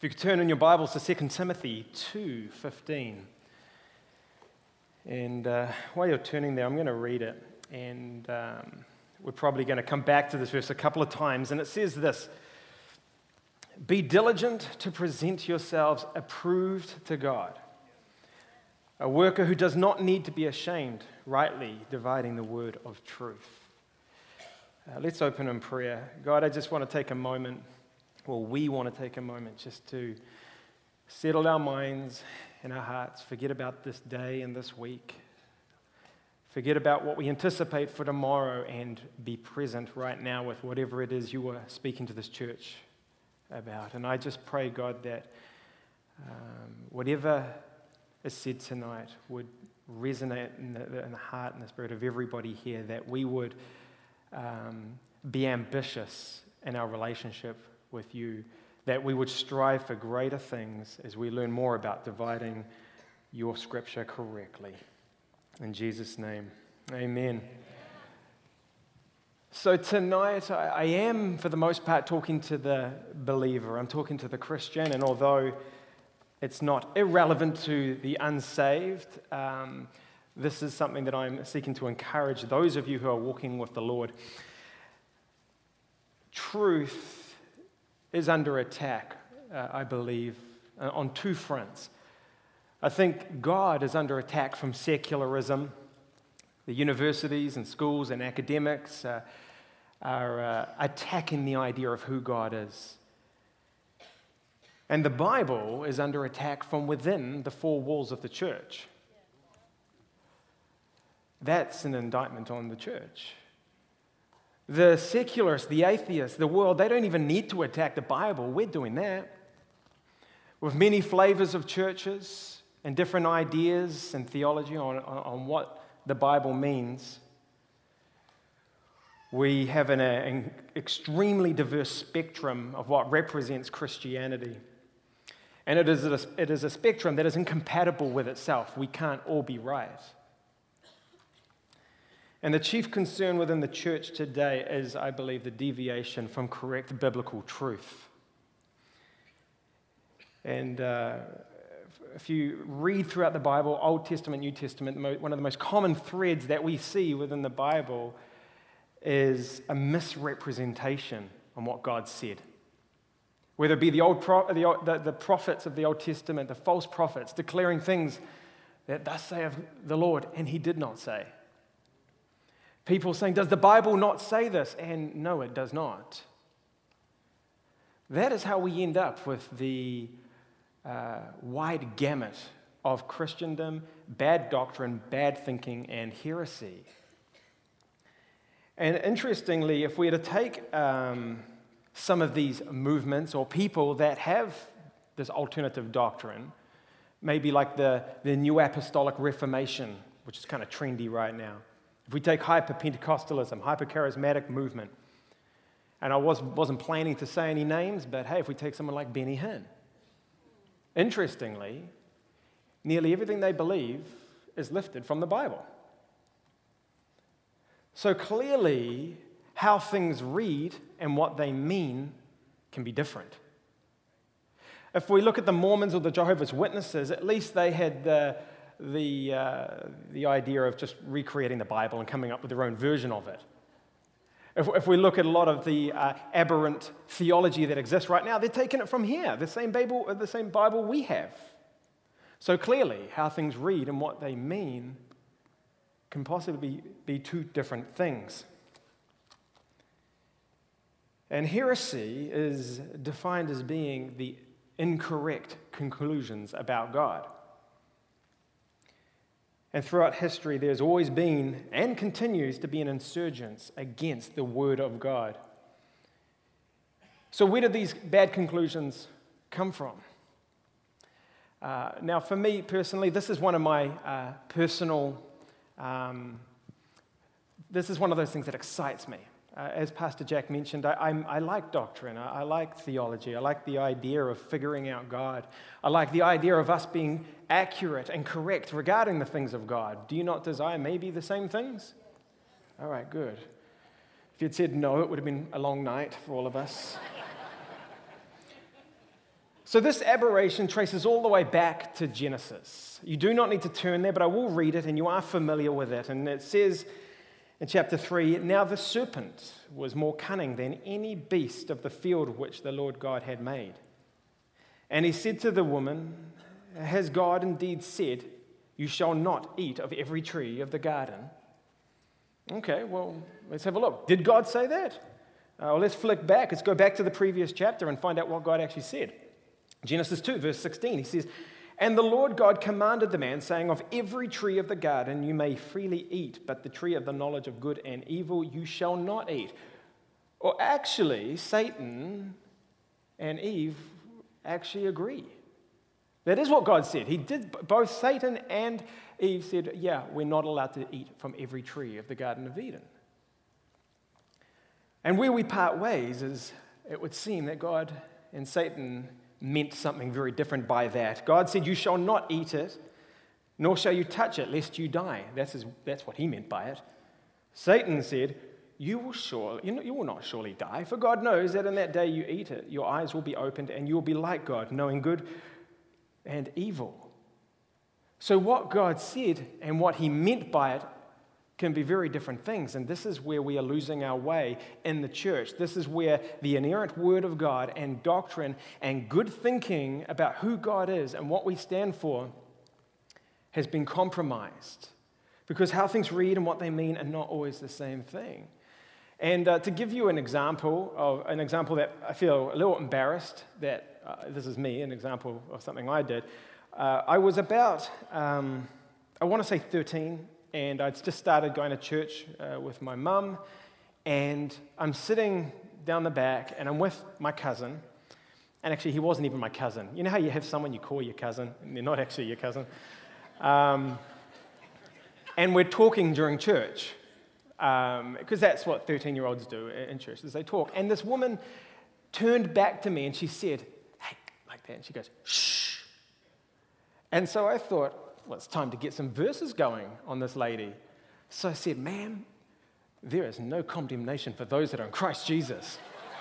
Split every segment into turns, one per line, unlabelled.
If you could turn in your Bibles to 2 Timothy 2:15. And while you're turning there, I'm going to read it. And we're probably going to come back to this verse a couple of times. And it says this: "Be diligent to present yourselves approved to God, a worker who does not need to be ashamed, rightly dividing the word of truth." Let's open in prayer. God, I just want to take a moment. Well, we want to take a moment just to settle our minds and our hearts, forget about this day and this week, forget about what we anticipate for tomorrow, and be present right now with whatever it is you are speaking to this church about. And I just pray, God, that whatever is said tonight would resonate in the heart and the spirit of everybody here, that we would be ambitious in our relationship with you, that we would strive for greater things as we learn more about dividing your scripture correctly. In Jesus' name, amen. So tonight, I am, for the most part, talking to the believer. I'm talking to the Christian, and although it's not irrelevant to the unsaved, this is something that I'm seeking to encourage those of you who are walking with the Lord. Truth is under attack, I believe, on two fronts. I think God is under attack from secularism. The universities and schools and academics are attacking the idea of who God is. And the Bible is under attack from within the four walls of the church. That's an indictment on the church. The secularists, the atheists, the world, they don't even need to attack the Bible. We're doing that. With many flavors of churches and different ideas and theology on what the Bible means, we have an extremely diverse spectrum of what represents Christianity. And it is a spectrum that is incompatible with itself. We can't all be right. And the chief concern within the church today is, I believe, the deviation from correct biblical truth. And if you read throughout the Bible, Old Testament, New Testament, one of the most common threads that we see within the Bible is a misrepresentation on what God said. Whether it be the prophets of the Old Testament, the false prophets, declaring things that thus saith the Lord, and he did not say. People saying, does the Bible not say this? And no, it does not. That is how we end up with the wide gamut of Christendom, bad doctrine, bad thinking, and heresy. And interestingly, if we were to take some of these movements or people that have this alternative doctrine, maybe like the New Apostolic Reformation, which is kind of trendy right now. If we take hyper-Pentecostalism, hyper-charismatic movement, and I wasn't planning to say any names, but hey, if we take someone like Benny Hinn, interestingly, nearly everything they believe is lifted from the Bible. So clearly, how things read and what they mean can be different. If we look at the Mormons or the Jehovah's Witnesses, at least they had the idea of just recreating the Bible and coming up with their own version of it. If we look at a lot of the aberrant theology that exists right now, they're taking it from here, the same Bible we have. So clearly, how things read and what they mean can possibly be two different things. And heresy is defined as being the incorrect conclusions about God. And throughout history, there's always been and continues to be an insurgence against the Word of God. So where do these bad conclusions come from? Now, for me personally, this is one of my this is one of those things that excites me. As Pastor Jack mentioned, I like doctrine, I like theology, I like the idea of figuring out God. I like the idea of us being accurate and correct regarding the things of God. Do you not desire maybe the same things? All right, good. If you'd said no, it would have been a long night for all of us. So this aberration traces all the way back to Genesis. You do not need to turn there, but I will read it, and you are familiar with it. And it says in chapter 3, "Now the serpent was more cunning than any beast of the field which the Lord God had made. And he said to the woman, 'Has God indeed said, you shall not eat of every tree of the garden?'" Okay, well, let's have a look. Did God say that? Well, let's flick back. Let's go back to the previous chapter and find out what God actually said. Genesis 2, verse 16, he says, "And the Lord God commanded the man, saying, of every tree of the garden you may freely eat, but the tree of the knowledge of good and evil you shall not eat." Or actually, Satan and Eve actually agree. That is what God said. He did. Both Satan and Eve said, yeah, we're not allowed to eat from every tree of the Garden of Eden. And where we part ways is, it would seem that God and Satan meant something very different by that. God said, "You shall not eat it, nor shall you touch it, lest you die." That's what he meant by it. Satan said, you will not surely die, for God knows that in that day you eat it, your eyes will be opened, and you will be like God, knowing good and evil. So what God said and what he meant by it can be very different things, and this is where we are losing our way in the church. This is where the inerrant word of God and doctrine and good thinking about who God is and what we stand for has been compromised, because how things read and what they mean are not always the same thing. And to give you an example that I feel a little embarrassed that this is me, an example of something I did. I was about, I want to say 13, and I'd just started going to church with my mum, and I'm sitting down the back, and I'm with my cousin, and actually he wasn't even my cousin. You know how you have someone you call your cousin, and they're not actually your cousin? And we're talking during church, because that's what 13-year-olds do in church, is they talk. And this woman turned back to me, and she said, "Hey," like that, and she goes, "Shh." And so I thought, well, it's time to get some verses going on this lady. So I said, "Ma'am, there is no condemnation for those that are in Christ Jesus."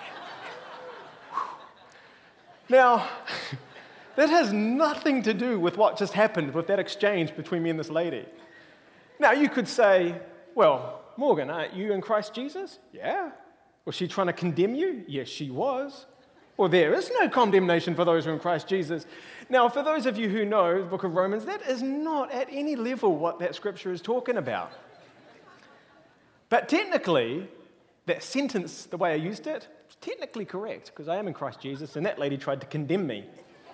Now, that has nothing to do with what just happened with that exchange between me and this lady. Now, you could say, "Well, Morgan, aren't you in Christ Jesus?" "Yeah." "Was she trying to condemn you?" "Yes, she was." "Well, there is no condemnation for those who are in Christ Jesus." Now, for those of you who know the book of Romans, that is not at any level what that scripture is talking about. But technically, that sentence, the way I used it, is technically correct, because I am in Christ Jesus, and that lady tried to condemn me.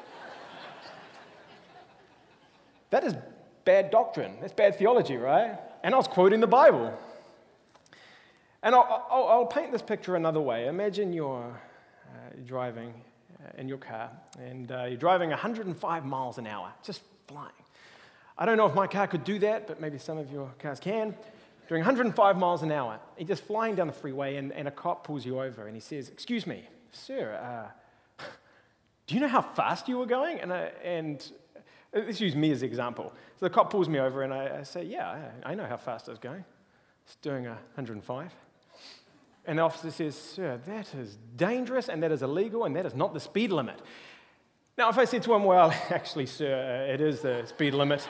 That is bad doctrine. That's bad theology, right? And I was quoting the Bible. And I'll paint this picture another way. Imagine you're driving in your car, and you're driving 105 miles an hour, just flying. I don't know if my car could do that, but maybe some of your cars can. Doing 105 miles an hour, you're just flying down the freeway, and a cop pulls you over, and he says, "Excuse me, sir, do you know how fast you were going?" And let's use me as an example. So the cop pulls me over, and I say, "Yeah, I know how fast I was going. It's doing 105. And the officer says, "Sir, that is dangerous, and that is illegal, and that is not the speed limit." Now, if I said to him, "Well, actually, sir, it is the speed limit,"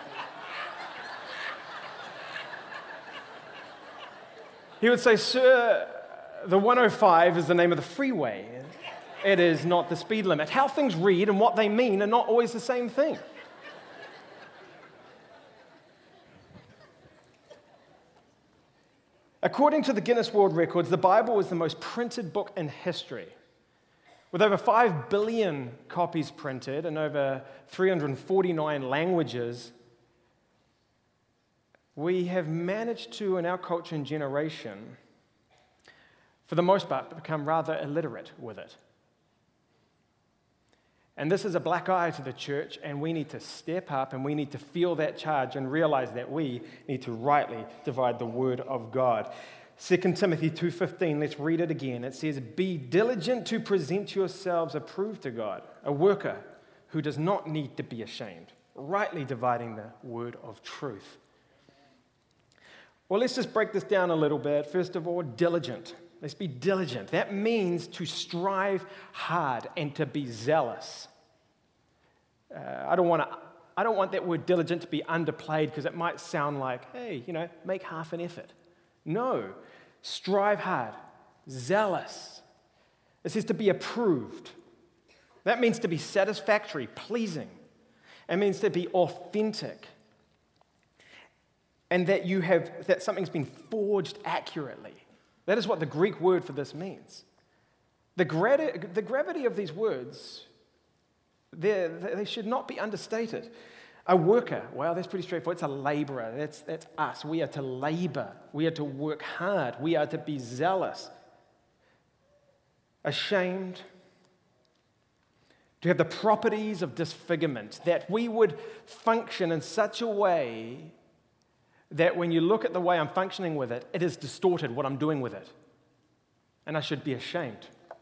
he would say, "Sir, the 105 is the name of the freeway. It is not the speed limit." How things read and what they mean are not always the same thing. According to the Guinness World Records, the Bible is the most printed book in history. With over 5 billion copies printed in over 349 languages, we have managed to, in our culture and generation, for the most part, become rather illiterate with it. And this is a black eye to the church, and we need to step up, and we need to feel that charge and realize that we need to rightly divide the word of God. 2 Timothy 2:15, let's read it again. It says, "Be diligent to present yourselves approved to God, a worker who does not need to be ashamed, rightly dividing the word of truth." Well, let's just break this down a little bit. First of all, diligent. Let's be diligent. That means to strive hard and to be zealous. I don't want that word diligent to be underplayed because it might sound like, hey, make half an effort. No, strive hard, zealous. It says to be approved. That means to be satisfactory, pleasing. It means to be authentic. And that something's been forged accurately. That is what the Greek word for this means. The gravity of these words, they should not be understated. A worker, well, that's pretty straightforward. It's a laborer. That's us. We are to labor. We are to work hard. We are to be zealous. Ashamed. To have the properties of disfigurement, that we would function in such a way that when you look at the way I'm functioning with it, it is distorted what I'm doing with it. And I should be ashamed.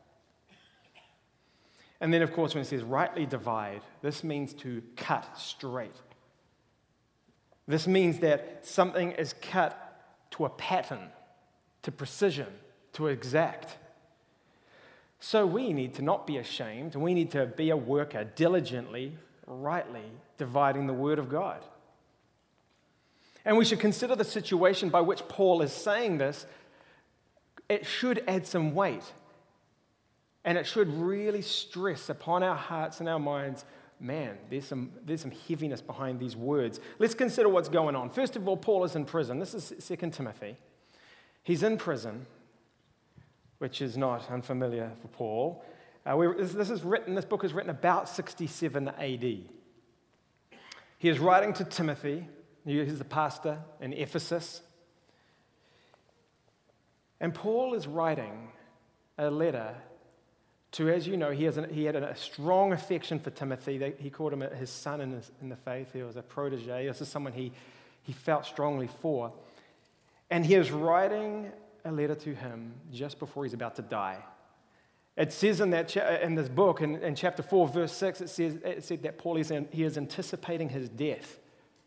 And then, of course, when it says rightly divide, this means to cut straight. This means that something is cut to a pattern, to precision, to exact. So we need to not be ashamed, and we need to be a worker diligently, rightly dividing the word of God. And we should consider the situation by which Paul is saying this. It should add some weight. And it should really stress upon our hearts and our minds, man, there's some heaviness behind these words. Let's consider what's going on. First of all, Paul is in prison. This is 2 Timothy. He's in prison, which is not unfamiliar for Paul. This book is written about 67 AD. He is writing to Timothy. He's the pastor in Ephesus. And Paul is writing a letter to, as you know, he had a strong affection for Timothy. He called him his son in the faith. He was a protege. This is someone he felt strongly for. And he is writing a letter to him just before he's about to die. It says in this book, in chapter 4, verse 6, it said that Paul is anticipating his death.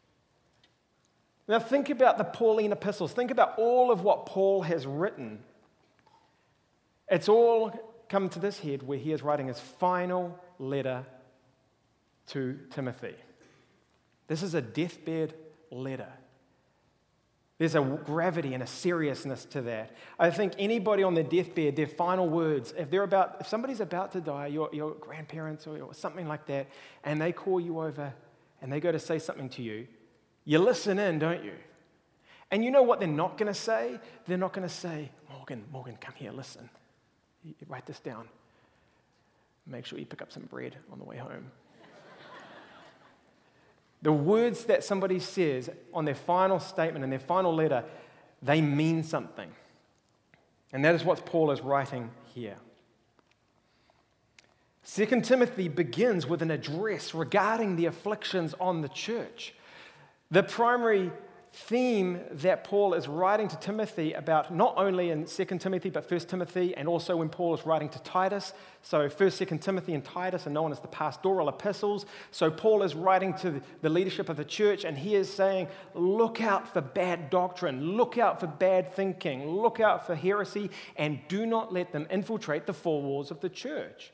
Now think about the Pauline epistles. Think about all of what Paul has written. It's all come to this head where he is writing his final letter to Timothy. This is a deathbed letter. There's a gravity and a seriousness to that. I think anybody on their deathbed, their final words, if somebody's about to die, your grandparents or something like that, and they call you over and they go to say something to you, you listen in, don't you? And you know what they're not going to say? They're not going to say, Morgan, come here, listen. You write this down. Make sure you pick up some bread on the way home. The words that somebody says on their final statement and their final letter, they mean something. And that is what Paul is writing here. 2 Timothy begins with an address regarding the afflictions on the church. The primary theme that Paul is writing to Timothy about, not only in 2 Timothy, but 1 Timothy, and also when Paul is writing to Titus. So 1st, 2 Timothy, and Titus are known as the pastoral epistles. So Paul is writing to the leadership of the church, and he is saying, look out for bad doctrine, look out for bad thinking, look out for heresy, and do not let them infiltrate the four walls of the church.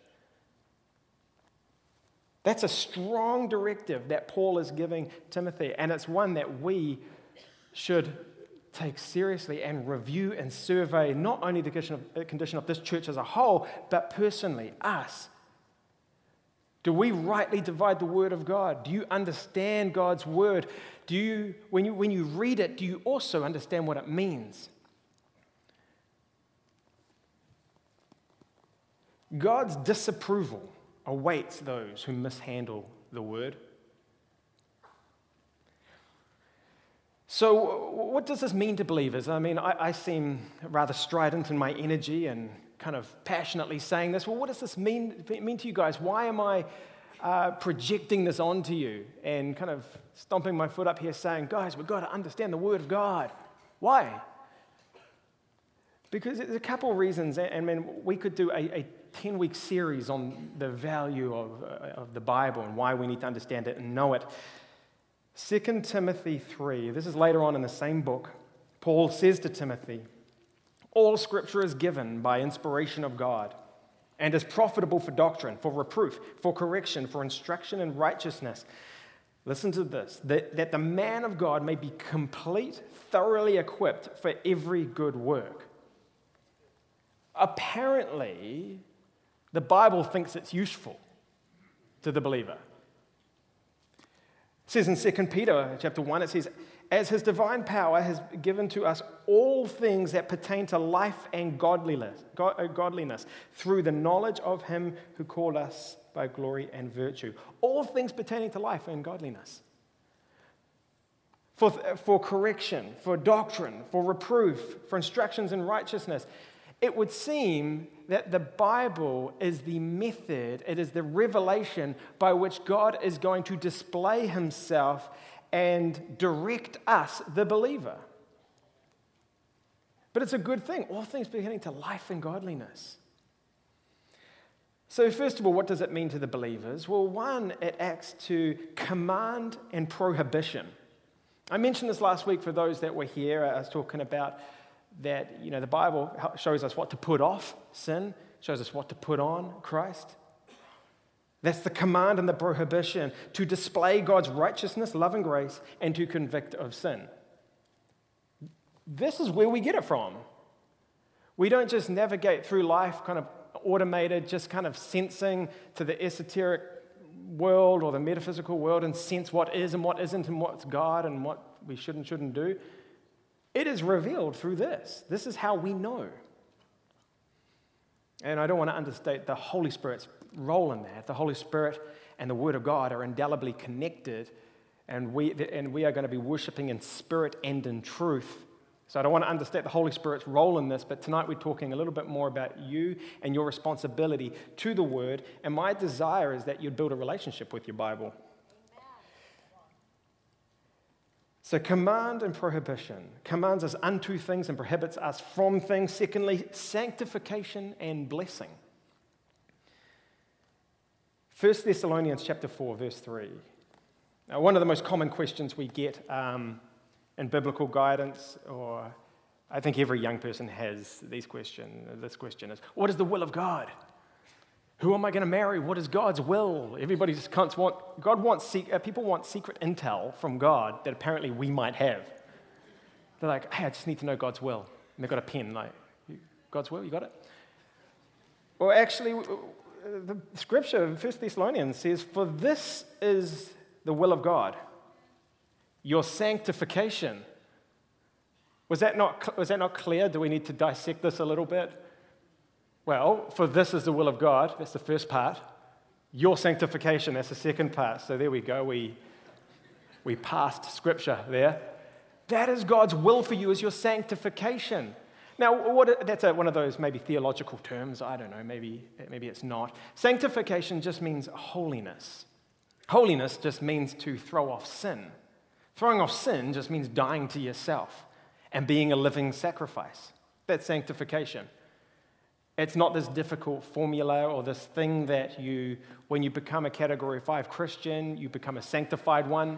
That's a strong directive that Paul is giving Timothy, and it's one that we should take seriously and review and survey not only the condition of this church as a whole, but personally, us. Do we rightly divide the word of God? Do you understand God's word? When you read it, do you also understand what it means? God's disapproval awaits those who mishandle the word. So what does this mean to believers? I mean, I seem rather strident in my energy and kind of passionately saying this. Well, what does this mean to you guys? Why am I projecting this onto you and kind of stomping my foot up here saying, guys, we've got to understand the Word of God? Why? Because there's a couple of reasons, and we could do a 10-week series on the value of the Bible and why we need to understand it and know it. 2 Timothy 3, this is later on in the same book. Paul says to Timothy, all Scripture is given by inspiration of God and is profitable for doctrine, for reproof, for correction, for instruction in righteousness. Listen to this, that the man of God may be complete, thoroughly equipped for every good work. Apparently, the Bible thinks it's useful to the believer. It says in 2 Peter chapter 1, it says, as his divine power has given to us all things that pertain to life and godliness through the knowledge of him who called us by glory and virtue. All things pertaining to life and godliness. For correction, for doctrine, for reproof, for instructions in righteousness. It would seem that the Bible is the method, it is the revelation by which God is going to display himself and direct us, the believer. But it's a good thing. All things pertaining to life and godliness. So first of all, what does it mean to the believers? Well, one, it acts to command and prohibition. I mentioned this last week for those that were here. I was talking about that, the Bible shows us what to put off, sin, shows us what to put on, Christ. That's the command and the prohibition, to display God's righteousness, love, and grace, and to convict of sin. This is where we get it from. We don't just navigate through life kind of automated, just kind of sensing to the esoteric world or the metaphysical world and sense what is and what isn't and what's God and what we should and shouldn't do. It is revealed through this. This is how we know. And I don't want to understate the Holy Spirit's role in that. The Holy Spirit and the Word of God are indelibly connected, and we are going to be worshiping in spirit and in truth. So I don't want to understate the Holy Spirit's role in this, but tonight we're talking a little bit more about you and your responsibility to the Word, and my desire is that you'd build a relationship with your Bible. So command and prohibition. Commands us unto things and prohibits us from things. Secondly, sanctification and blessing. 1 Thessalonians chapter 4, verse 3. Now, one of the most common questions we get in biblical guidance, or I think every young person has this question is, what is the will of God? Who am I going to marry? What is God's will? Everybody just people want secret intel from God that apparently we might have. They're like, hey, I just need to know God's will. And they've got a pen, like, God's will, you got it? Or actually, the scripture in 1 Thessalonians says, for this is the will of God, your sanctification. Was that not clear? Do we need to dissect this a little bit? Well, for this is the will of God, that's the first part. Your sanctification, that's the second part. So there we go, we passed scripture there. That is God's will for you, is your sanctification. Now, that's one of those maybe theological terms, I don't know, maybe it's not. Sanctification just means holiness. Holiness just means to throw off sin. Throwing off sin just means dying to yourself and being a living sacrifice. That's sanctification. It's not this difficult formula or this thing that when you become a Category 5 Christian, you become a sanctified one.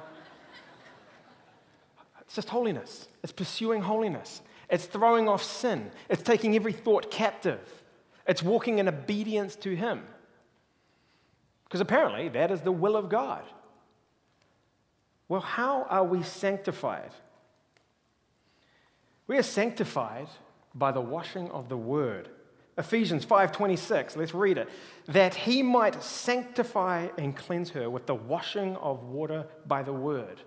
It's just holiness. It's pursuing holiness. It's throwing off sin. It's taking every thought captive. It's walking in obedience to Him. Because apparently that is the will of God. Well, how are we sanctified? We are sanctified by the washing of the Word. Ephesians 5:26, let's read it. That He might sanctify and cleanse her with the washing of water by the Word.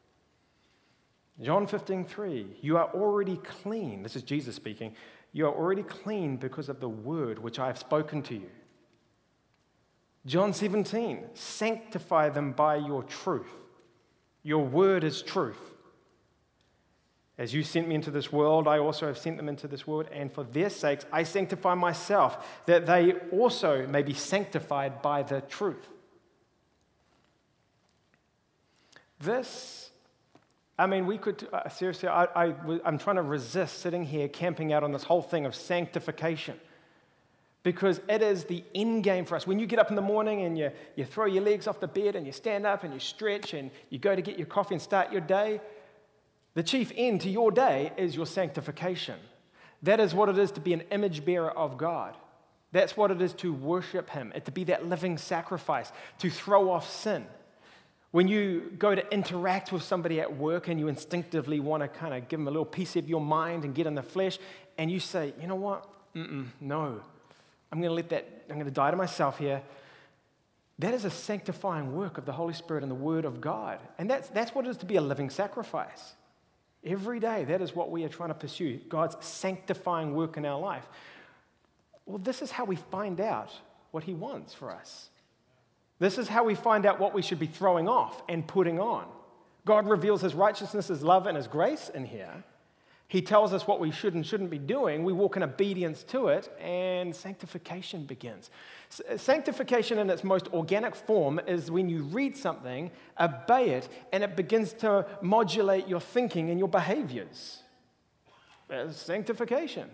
John 15:3, you are already clean. This is Jesus speaking. You are already clean because of the word which I have spoken to you. John 17, sanctify them by your truth. Your word is truth. As you sent me into this world, I also have sent them into this world, and for their sakes I sanctify myself, that they also may be sanctified by the truth. We could, seriously, I'm trying to resist sitting here camping out on this whole thing of sanctification, because it is the end game for us. When you get up in the morning and you throw your legs off the bed and you stand up and you stretch and you go to get your coffee and start your day, the chief end to your day is your sanctification. That is what it is to be an image bearer of God. That's what it is to worship him, to be that living sacrifice, to throw off sin. When you go to interact with somebody at work and you instinctively want to kind of give them a little piece of your mind and get in the flesh, and you say, you know what? No. I'm going to die to myself here. That is a sanctifying work of the Holy Spirit and the Word of God. And that's what it is to be a living sacrifice. Every day, that is what we are trying to pursue, God's sanctifying work in our life. Well, this is how we find out what he wants for us. This is how we find out what we should be throwing off and putting on. God reveals his righteousness, his love, and his grace in here. He tells us what we should and shouldn't be doing. We walk in obedience to it, and sanctification begins. Sanctification in its most organic form is when you read something, obey it, and it begins to modulate your thinking and your behaviors. That's sanctification.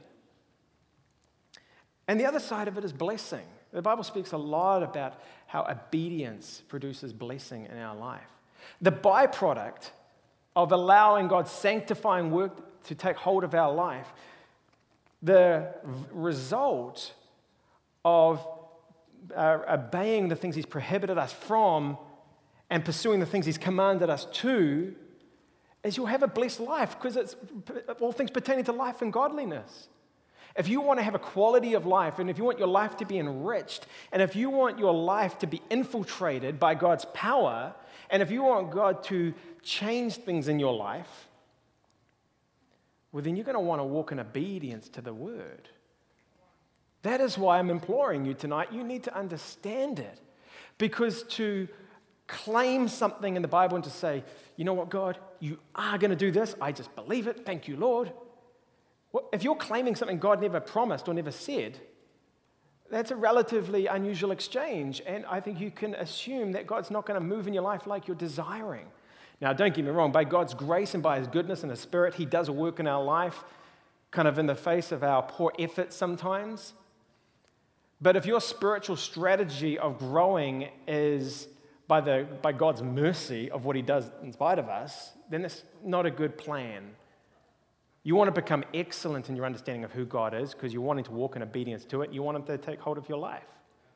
And the other side of it is blessing. The Bible speaks a lot about how obedience produces blessing in our life. The byproduct of allowing God's sanctifying work to take hold of our life, the result of obeying the things he's prohibited us from and pursuing the things he's commanded us to, is you'll have a blessed life, because it's all things pertaining to life and godliness. If you want to have a quality of life, and if you want your life to be enriched, and if you want your life to be infiltrated by God's power, and if you want God to change things in your life, well, then you're going to want to walk in obedience to the Word. That is why I'm imploring you tonight. You need to understand it. Because to claim something in the Bible and to say, you know what, God, you are going to do this. I just believe it. Thank you, Lord. Well, if you're claiming something God never promised or never said, that's a relatively unusual exchange. And I think you can assume that God's not going to move in your life like you're desiring. Now, don't get me wrong. By God's grace and by his goodness and his Spirit, he does a work in our life, kind of in the face of our poor efforts sometimes. But if your spiritual strategy of growing is by God's mercy of what he does in spite of us, then it's not a good plan. You want to become excellent in your understanding of who God is because you're wanting to walk in obedience to it. You want him to take hold of your life.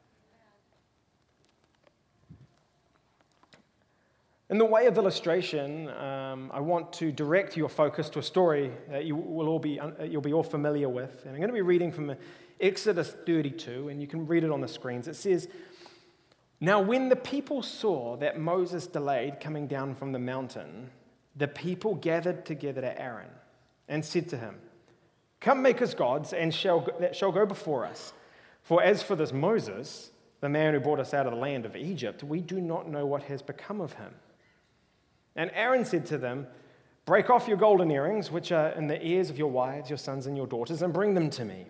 In the way of illustration, I want to direct your focus to a story that you'll be all familiar with. And I'm going to be reading from Exodus 32, and you can read it on the screens. It says, "Now when the people saw that Moses delayed coming down from the mountain, the people gathered together to Aaron and said to him, 'Come, make us gods, and that shall go before us. For as for this Moses, the man who brought us out of the land of Egypt, we do not know what has become of him.' And Aaron said to them, 'Break off your golden earrings, which are in the ears of your wives, your sons, and your daughters, and bring them to me.'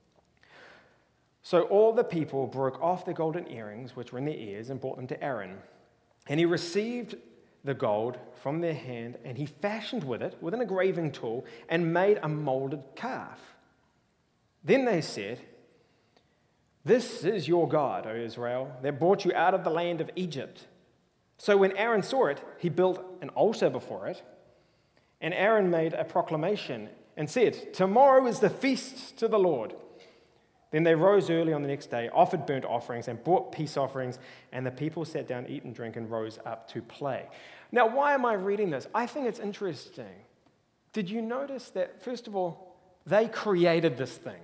So all the people broke off the golden earrings which were in their ears and brought them to Aaron. And he received the gold from their hand, and he fashioned with it, with an engraving tool, and made a molded calf. Then they said, 'This is your God, O Israel, that brought you out of the land of Egypt.' So when Aaron saw it, he built an altar before it. And Aaron made a proclamation and said, 'Tomorrow is the feast to the Lord.' Then they rose early on the next day, offered burnt offerings, and brought peace offerings, and the people sat down, eat and drink, and rose up to play." Now, why am I reading this? I think it's interesting. Did you notice that, first of all, they created this thing,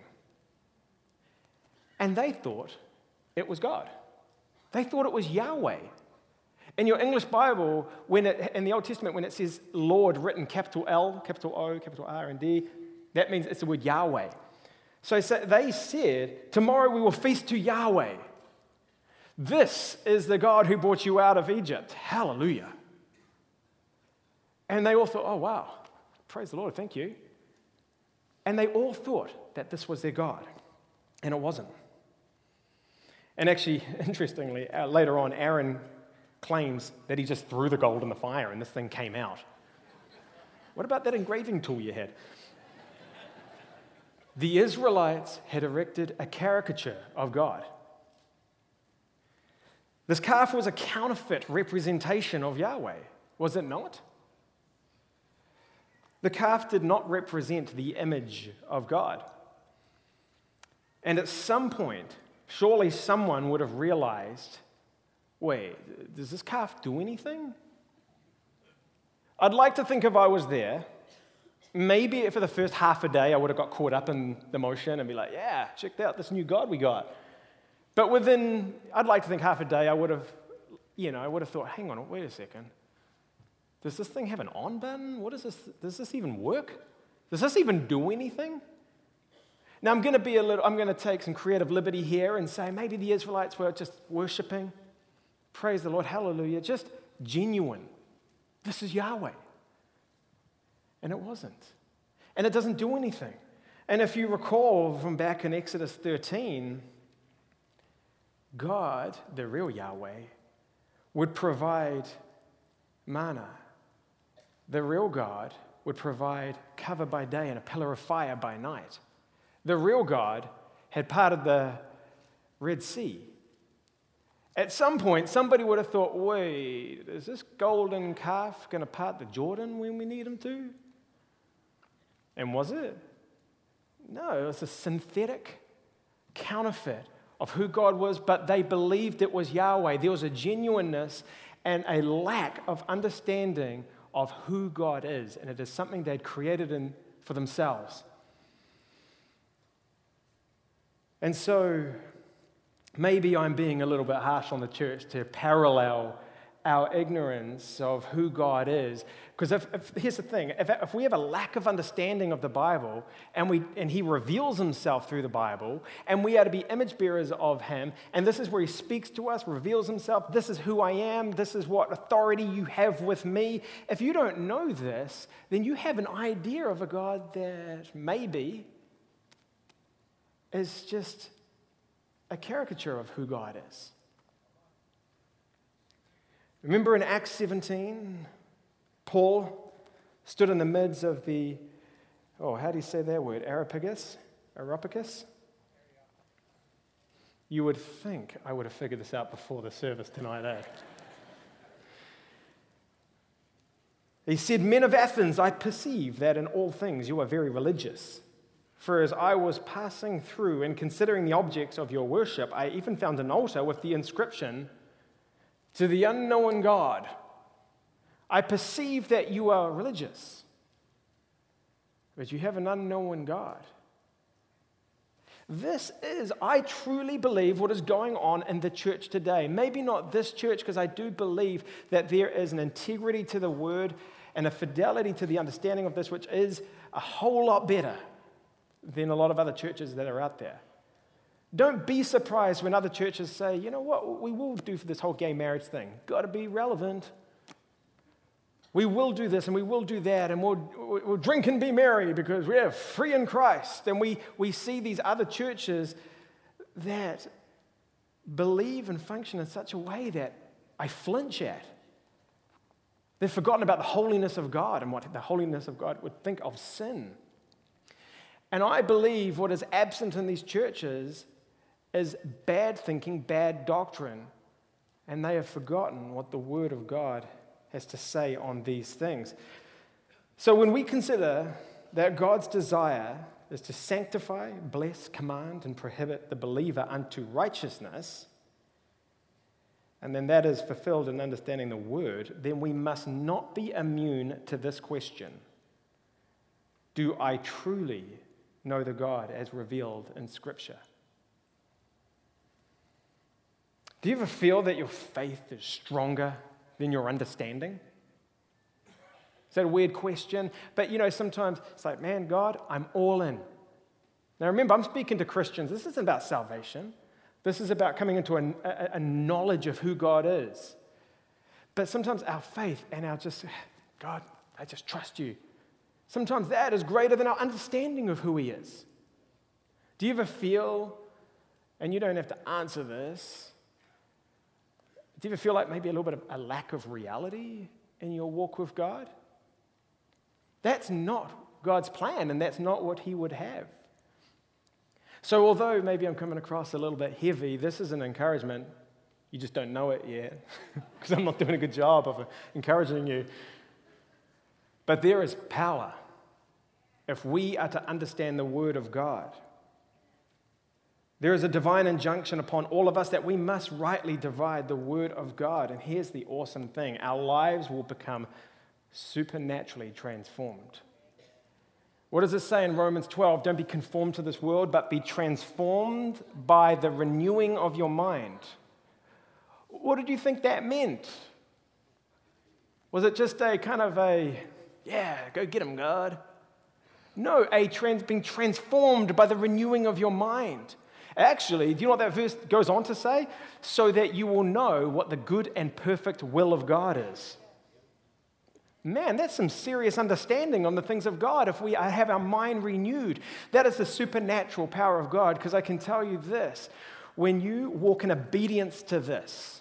and they thought it was God. They thought it was Yahweh. In your English Bible, in the Old Testament, when it says Lord written capital L, capital O, capital R, and D, that means it's the word Yahweh. So they said, "Tomorrow we will feast to Yahweh. This is the God who brought you out of Egypt. Hallelujah." And they all thought, "Oh, wow, praise the Lord, thank you." And they all thought that this was their God, and it wasn't. And actually, interestingly, later on, Aaron claims that he just threw the gold in the fire and this thing came out. What about that engraving tool you had? The Israelites had erected a caricature of God. This calf was a counterfeit representation of Yahweh, was it not? The calf did not represent the image of God. And at some point, surely someone would have realized, wait, does this calf do anything? I'd like to think if I was there, maybe for the first half a day I would have got caught up in the motion and be like, yeah, check out this new God we got. But I'd like to think half a day I would have thought, hang on, wait a second. Does this thing have an on button? What is this? Does this even work? Does this even do anything? Now I'm going to take some creative liberty here and say maybe the Israelites were just worshiping. Praise the Lord, hallelujah, just genuine. This is Yahweh. And it wasn't. And it doesn't do anything. And if you recall from back in Exodus 13, God, the real Yahweh, would provide manna. The real God would provide cover by day and a pillar of fire by night. The real God had parted the Red Sea. At some point, somebody would have thought, wait, is this golden calf going to part the Jordan when we need him to? And was it? No, it was a synthetic counterfeit of who God was, but they believed it was Yahweh. There was a genuineness and a lack of understanding of who God is, and it is something they'd created for themselves. And so maybe I'm being a little bit harsh on the church to parallel our ignorance of who God is. Because here's the thing, if we have a lack of understanding of the Bible, and he reveals himself through the Bible, and we are to be image bearers of him, and this is where he speaks to us, reveals himself, this is who I am, this is what authority you have with me. If you don't know this, then you have an idea of a God that maybe is just a caricature of who God is. Remember in Acts 17, Paul stood in the midst of how do you say that word? Areopagus? You would think I would have figured this out before the service tonight, eh? He said, "Men of Athens, I perceive that in all things you are very religious. For as I was passing through and considering the objects of your worship, I even found an altar with the inscription, 'To the unknown God.' I perceive that you are religious, but you have an unknown God." This is, I truly believe, what is going on in the church today. Maybe not this church, because I do believe that there is an integrity to the word and a fidelity to the understanding of this, which is a whole lot better than a lot of other churches that are out there. Don't be surprised when other churches say, you know what we will do for this whole gay marriage thing? Got to be relevant. We will do this and we will do that, and we'll drink and be merry because we are free in Christ. And we see these other churches that believe and function in such a way that I flinch at. They've forgotten about the holiness of God and what the holiness of God would think of sin. And I believe what is absent in these churches is bad thinking, bad doctrine, and they have forgotten what the Word of God has to say on these things. So when we consider that God's desire is to sanctify, bless, command, and prohibit the believer unto righteousness, and then that is fulfilled in understanding the Word, then we must not be immune to this question: do I truly know the God as revealed in Scripture? Do you ever feel that your faith is stronger than your understanding? Is that a weird question? But sometimes it's like, man, God, I'm all in. Now remember, I'm speaking to Christians. This isn't about salvation. This is about coming into a knowledge of who God is. But sometimes our faith and God, I just trust you. Sometimes that is greater than our understanding of who he is. Do you ever feel, and you don't have to answer this, do you ever feel like maybe a little bit of a lack of reality in your walk with God? That's not God's plan, and that's not what he would have. So although maybe I'm coming across a little bit heavy, this is an encouragement. You just don't know it yet, because I'm not doing a good job of encouraging you. But there is power if we are to understand the Word of God. There is a divine injunction upon all of us that we must rightly divide the word of God. And here's the awesome thing. Our lives will become supernaturally transformed. What does it say in Romans 12? Don't be conformed to this world, but be transformed by the renewing of your mind. What did you think that meant? Was it just a kind of yeah, go get him, God? No, being transformed by the renewing of your mind. Actually, do you know what that verse goes on to say? So that you will know what the good and perfect will of God is. Man, that's some serious understanding on the things of God if we have our mind renewed. That is the supernatural power of God, because I can tell you this. When you walk in obedience to this,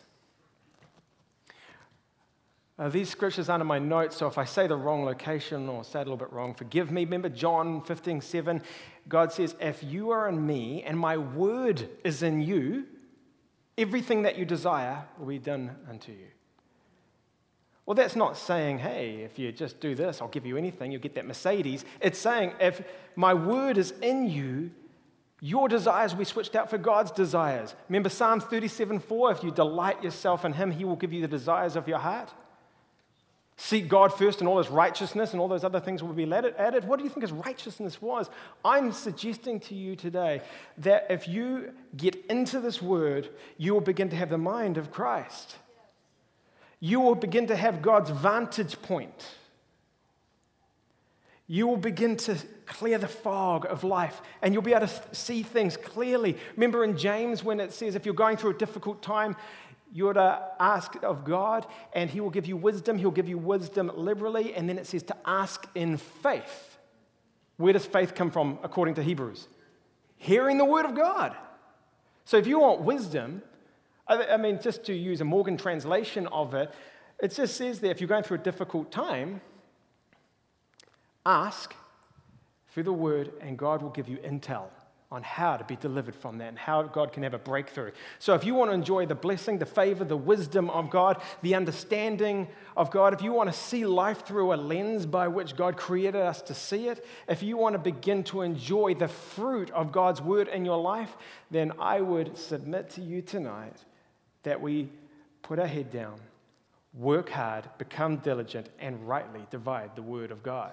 these scriptures aren't in my notes, so if I say the wrong location or say it a little bit wrong, forgive me. Remember John 15:7, God says, if you are in me and my word is in you, everything that you desire will be done unto you. Well, that's not saying, hey, if you just do this, I'll give you anything, you'll get that Mercedes. It's saying, if my word is in you, your desires will be switched out for God's desires. Remember Psalms 37:4, if you delight yourself in him, he will give you the desires of your heart. Seek God first and all his righteousness and all those other things will be added. What do you think his righteousness was? I'm suggesting to you today that if you get into this word, you will begin to have the mind of Christ. You will begin to have God's vantage point. You will begin to clear the fog of life and you'll be able to see things clearly. Remember in James when it says if you're going through a difficult time, you're to ask of God and he will give you wisdom. He'll give you wisdom liberally. And then it says to ask in faith. Where does faith come from according to Hebrews? Hearing the word of God. So if you want wisdom, I mean, just to use a Morgan translation of it, it just says there, if you're going through a difficult time, ask through the word and God will give you intel on how to be delivered from that and how God can have a breakthrough. So if you want to enjoy the blessing, the favor, the wisdom of God, the understanding of God, if you want to see life through a lens by which God created us to see it, if you want to begin to enjoy the fruit of God's word in your life, then I would submit to you tonight that we put our head down, work hard, become diligent, and rightly divide the word of God.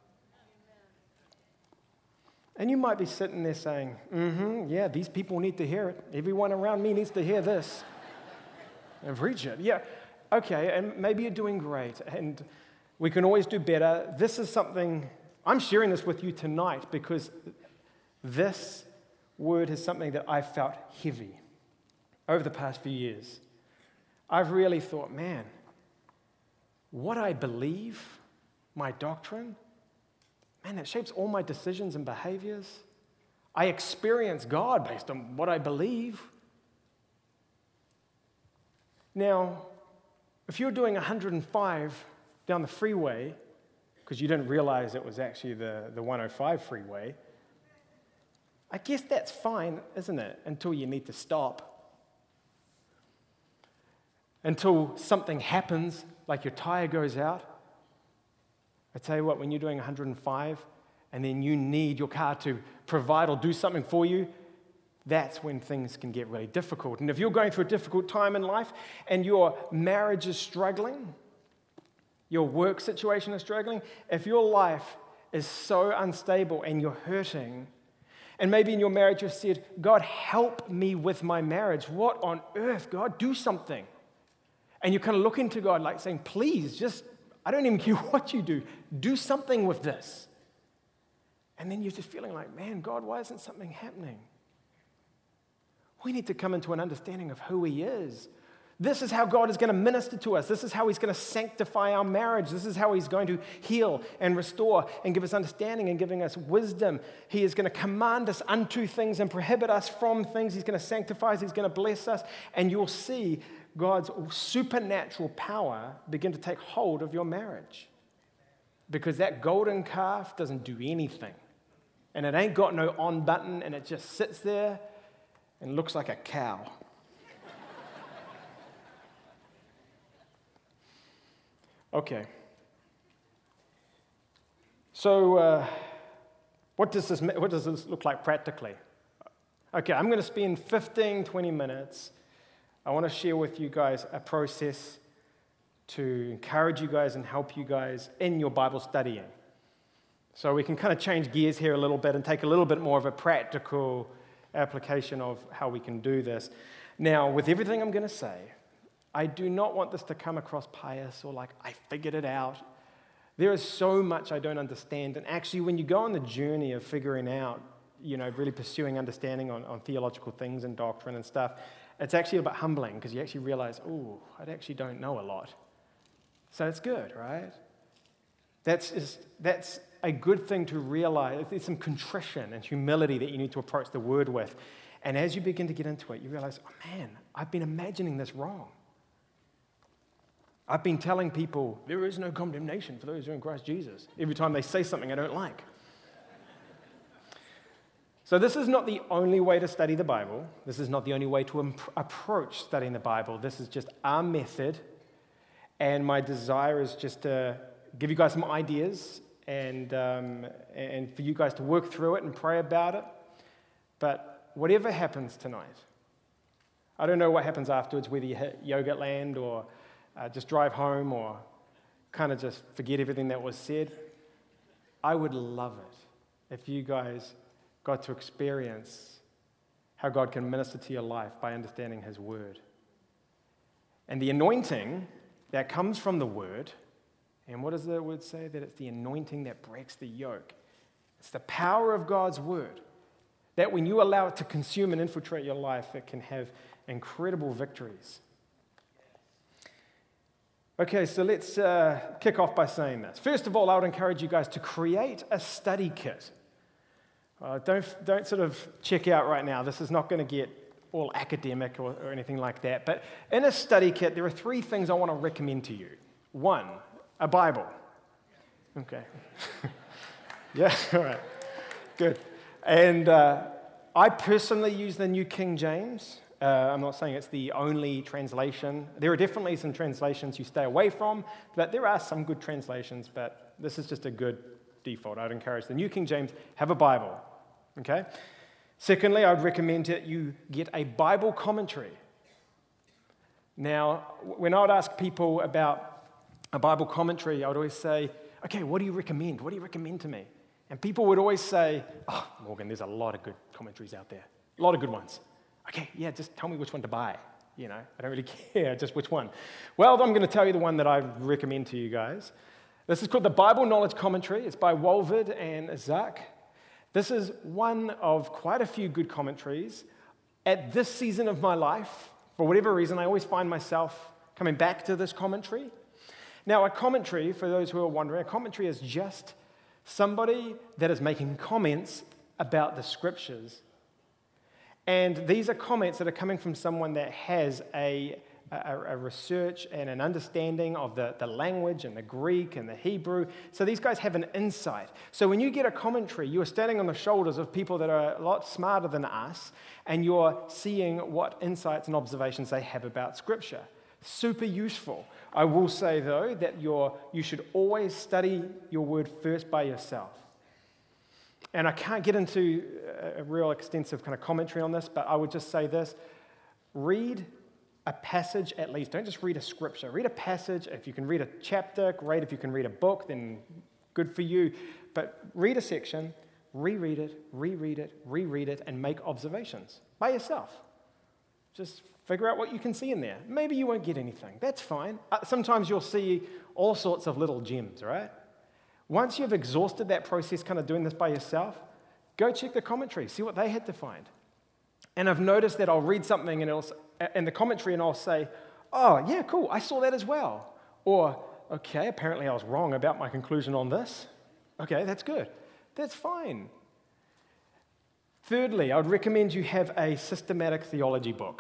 And you might be sitting there saying, yeah, these people need to hear it. Everyone around me needs to hear this. And preach it. Yeah, okay, and maybe you're doing great, and we can always do better. This is something, I'm sharing this with you tonight because this word is something that I felt heavy over the past few years. I've really thought, man, what I believe, my doctrine, man, that shapes all my decisions and behaviors. I experience God based on what I believe. Now, if you're doing 105 down the freeway, because you didn't realize it was actually the 105 freeway, I guess that's fine, isn't it? Until you need to stop. Until something happens, like your tire goes out. I tell you what, when you're doing 105 and then you need your car to provide or do something for you, that's when things can get really difficult. And if you're going through a difficult time in life and your marriage is struggling, your work situation is struggling, if your life is so unstable and you're hurting, and maybe in your marriage you've said, God, help me with my marriage. What on earth, God, do something. And you kind of look into God like saying, please, just, I don't even care what you do something with this. And then you're just feeling like, man, God, why isn't something happening? We need to come into an understanding of who he is. This is how God is going to minister to us. This is how he's going to sanctify our marriage. This is how he's going to heal and restore and give us understanding and giving us wisdom. He is going to command us unto things and prohibit us from things. He's going to sanctify us. He's going to bless us. And you'll see God's supernatural power begin to take hold of your marriage. Because that golden calf doesn't do anything. And it ain't got no on button, and it just sits there and looks like a cow. Okay. So, what does this look like practically? Okay, I'm going to spend 15, 20 minutes. I want to share with you guys a process to encourage you guys and help you guys in your Bible studying. So we can kind of change gears here a little bit and take a little bit more of a practical application of how we can do this. Now, with everything I'm going to say, I do not want this to come across pious or like I figured it out. There is so much I don't understand. And actually, when you go on the journey of figuring out, really pursuing understanding on theological things and doctrine and stuff, it's actually a bit humbling because you actually realize, I actually don't know a lot. So it's good, right? That's a good thing to realize. There's some contrition and humility that you need to approach the word with. And as you begin to get into it, you realize, I've been imagining this wrong. I've been telling people there is no condemnation for those who are in Christ Jesus every time they say something I don't like. So this is not the only way to study the Bible. This is not the only way to approach studying the Bible. This is just our method. And my desire is just to give you guys some ideas and for you guys to work through it and pray about it. But whatever happens tonight, I don't know what happens afterwards, whether you hit Yoga Land or just drive home or kind of just forget everything that was said. I would love it if you guys got to experience how God can minister to your life by understanding His Word. And the anointing that comes from the Word, and what does the Word say? That it's the anointing that breaks the yoke. It's the power of God's Word that when you allow it to consume and infiltrate your life, it can have incredible victories. Okay, so let's kick off by saying this. First of all, I would encourage you guys to create a study kit. Don't sort of check out right now. This is not going to get all academic or anything like that. But in a study kit, there are 3 things I want to recommend to you. 1, a Bible. Okay. Yeah, all right. Good. And I personally use the New King James. I'm not saying it's the only translation. There are definitely some translations you stay away from, but there are some good translations, but this is just a good default. I'd encourage the New King James, have a Bible, okay? Secondly, I'd recommend that you get a Bible commentary. Now, when I would ask people about a Bible commentary, I would always say, okay, what do you recommend? What do you recommend to me? And people would always say, Morgan, there's a lot of good commentaries out there, a lot of good ones. Okay, yeah, just tell me which one to buy. I don't really care, just which one. Well, I'm going to tell you the one that I recommend to you guys. This is called the Bible Knowledge Commentary. It's by Walvoord and Zach. This is one of quite a few good commentaries. At this season of my life, for whatever reason, I always find myself coming back to this commentary. Now, a commentary, for those who are wondering, a commentary is just somebody that is making comments about the Scriptures. And these are comments that are coming from someone that has a research and an understanding of the language and the Greek and the Hebrew. So these guys have an insight. So when you get a commentary, you are standing on the shoulders of people that are a lot smarter than us, and you're seeing what insights and observations they have about Scripture. Super useful. I will say, though, that you should always study your word first by yourself. And I can't get into a real extensive kind of commentary on this, but I would just say this. Read a passage at least. Don't just read a scripture. Read a passage. If you can read a chapter, great. If you can read a book, then good for you. But read a section, reread it, and make observations by yourself. Just figure out what you can see in there. Maybe you won't get anything. That's fine. Sometimes you'll see all sorts of little gems, right? Once you've exhausted that process, kind of doing this by yourself, go check the commentary, see what they had to find. And I've noticed that I'll read something in the commentary and I'll say, oh, yeah, cool, I saw that as well. Or, okay, apparently I was wrong about my conclusion on this. Okay, that's good. That's fine. Thirdly, I would recommend you have a systematic theology book.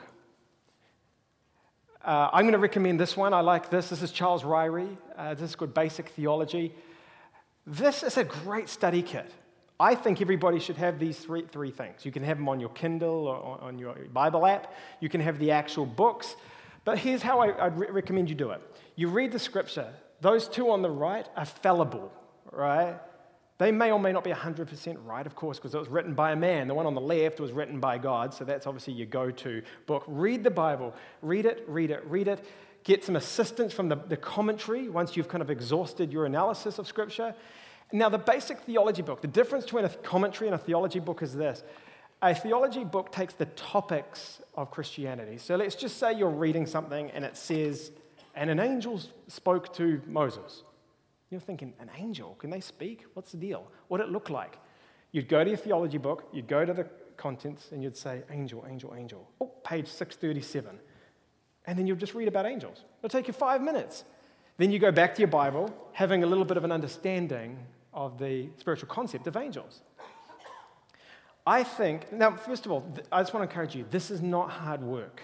I'm going to recommend this one. I like this. This is Charles Ryrie. This is called Basic Theology. This is a great study kit. I think everybody should have these three things. You can have them on your Kindle or on your Bible app. You can have the actual books. But here's how I'd recommend you do it. You read the scripture. Those 2 on the right are fallible, right? They may or may not be 100% right, of course, because it was written by a man. The one on the left was written by God, so that's obviously your go-to book. Read the Bible. Read it, read it, read it. Get some assistance from the commentary once you've kind of exhausted your analysis of Scripture. Now, the basic theology book, the difference between a commentary and a theology book is this. A theology book takes the topics of Christianity. So let's just say you're reading something and it says, and an angel spoke to Moses. You're thinking, an angel? Can they speak? What's the deal? What did it look like? You'd go to your theology book, you'd go to the contents, and you'd say, angel, angel, angel. Oh, page 637. And then you'll just read about angels. It'll take you 5 minutes. Then you go back to your Bible, having a little bit of an understanding of the spiritual concept of angels. I think, now, first of all, I just want to encourage you, this is not hard work.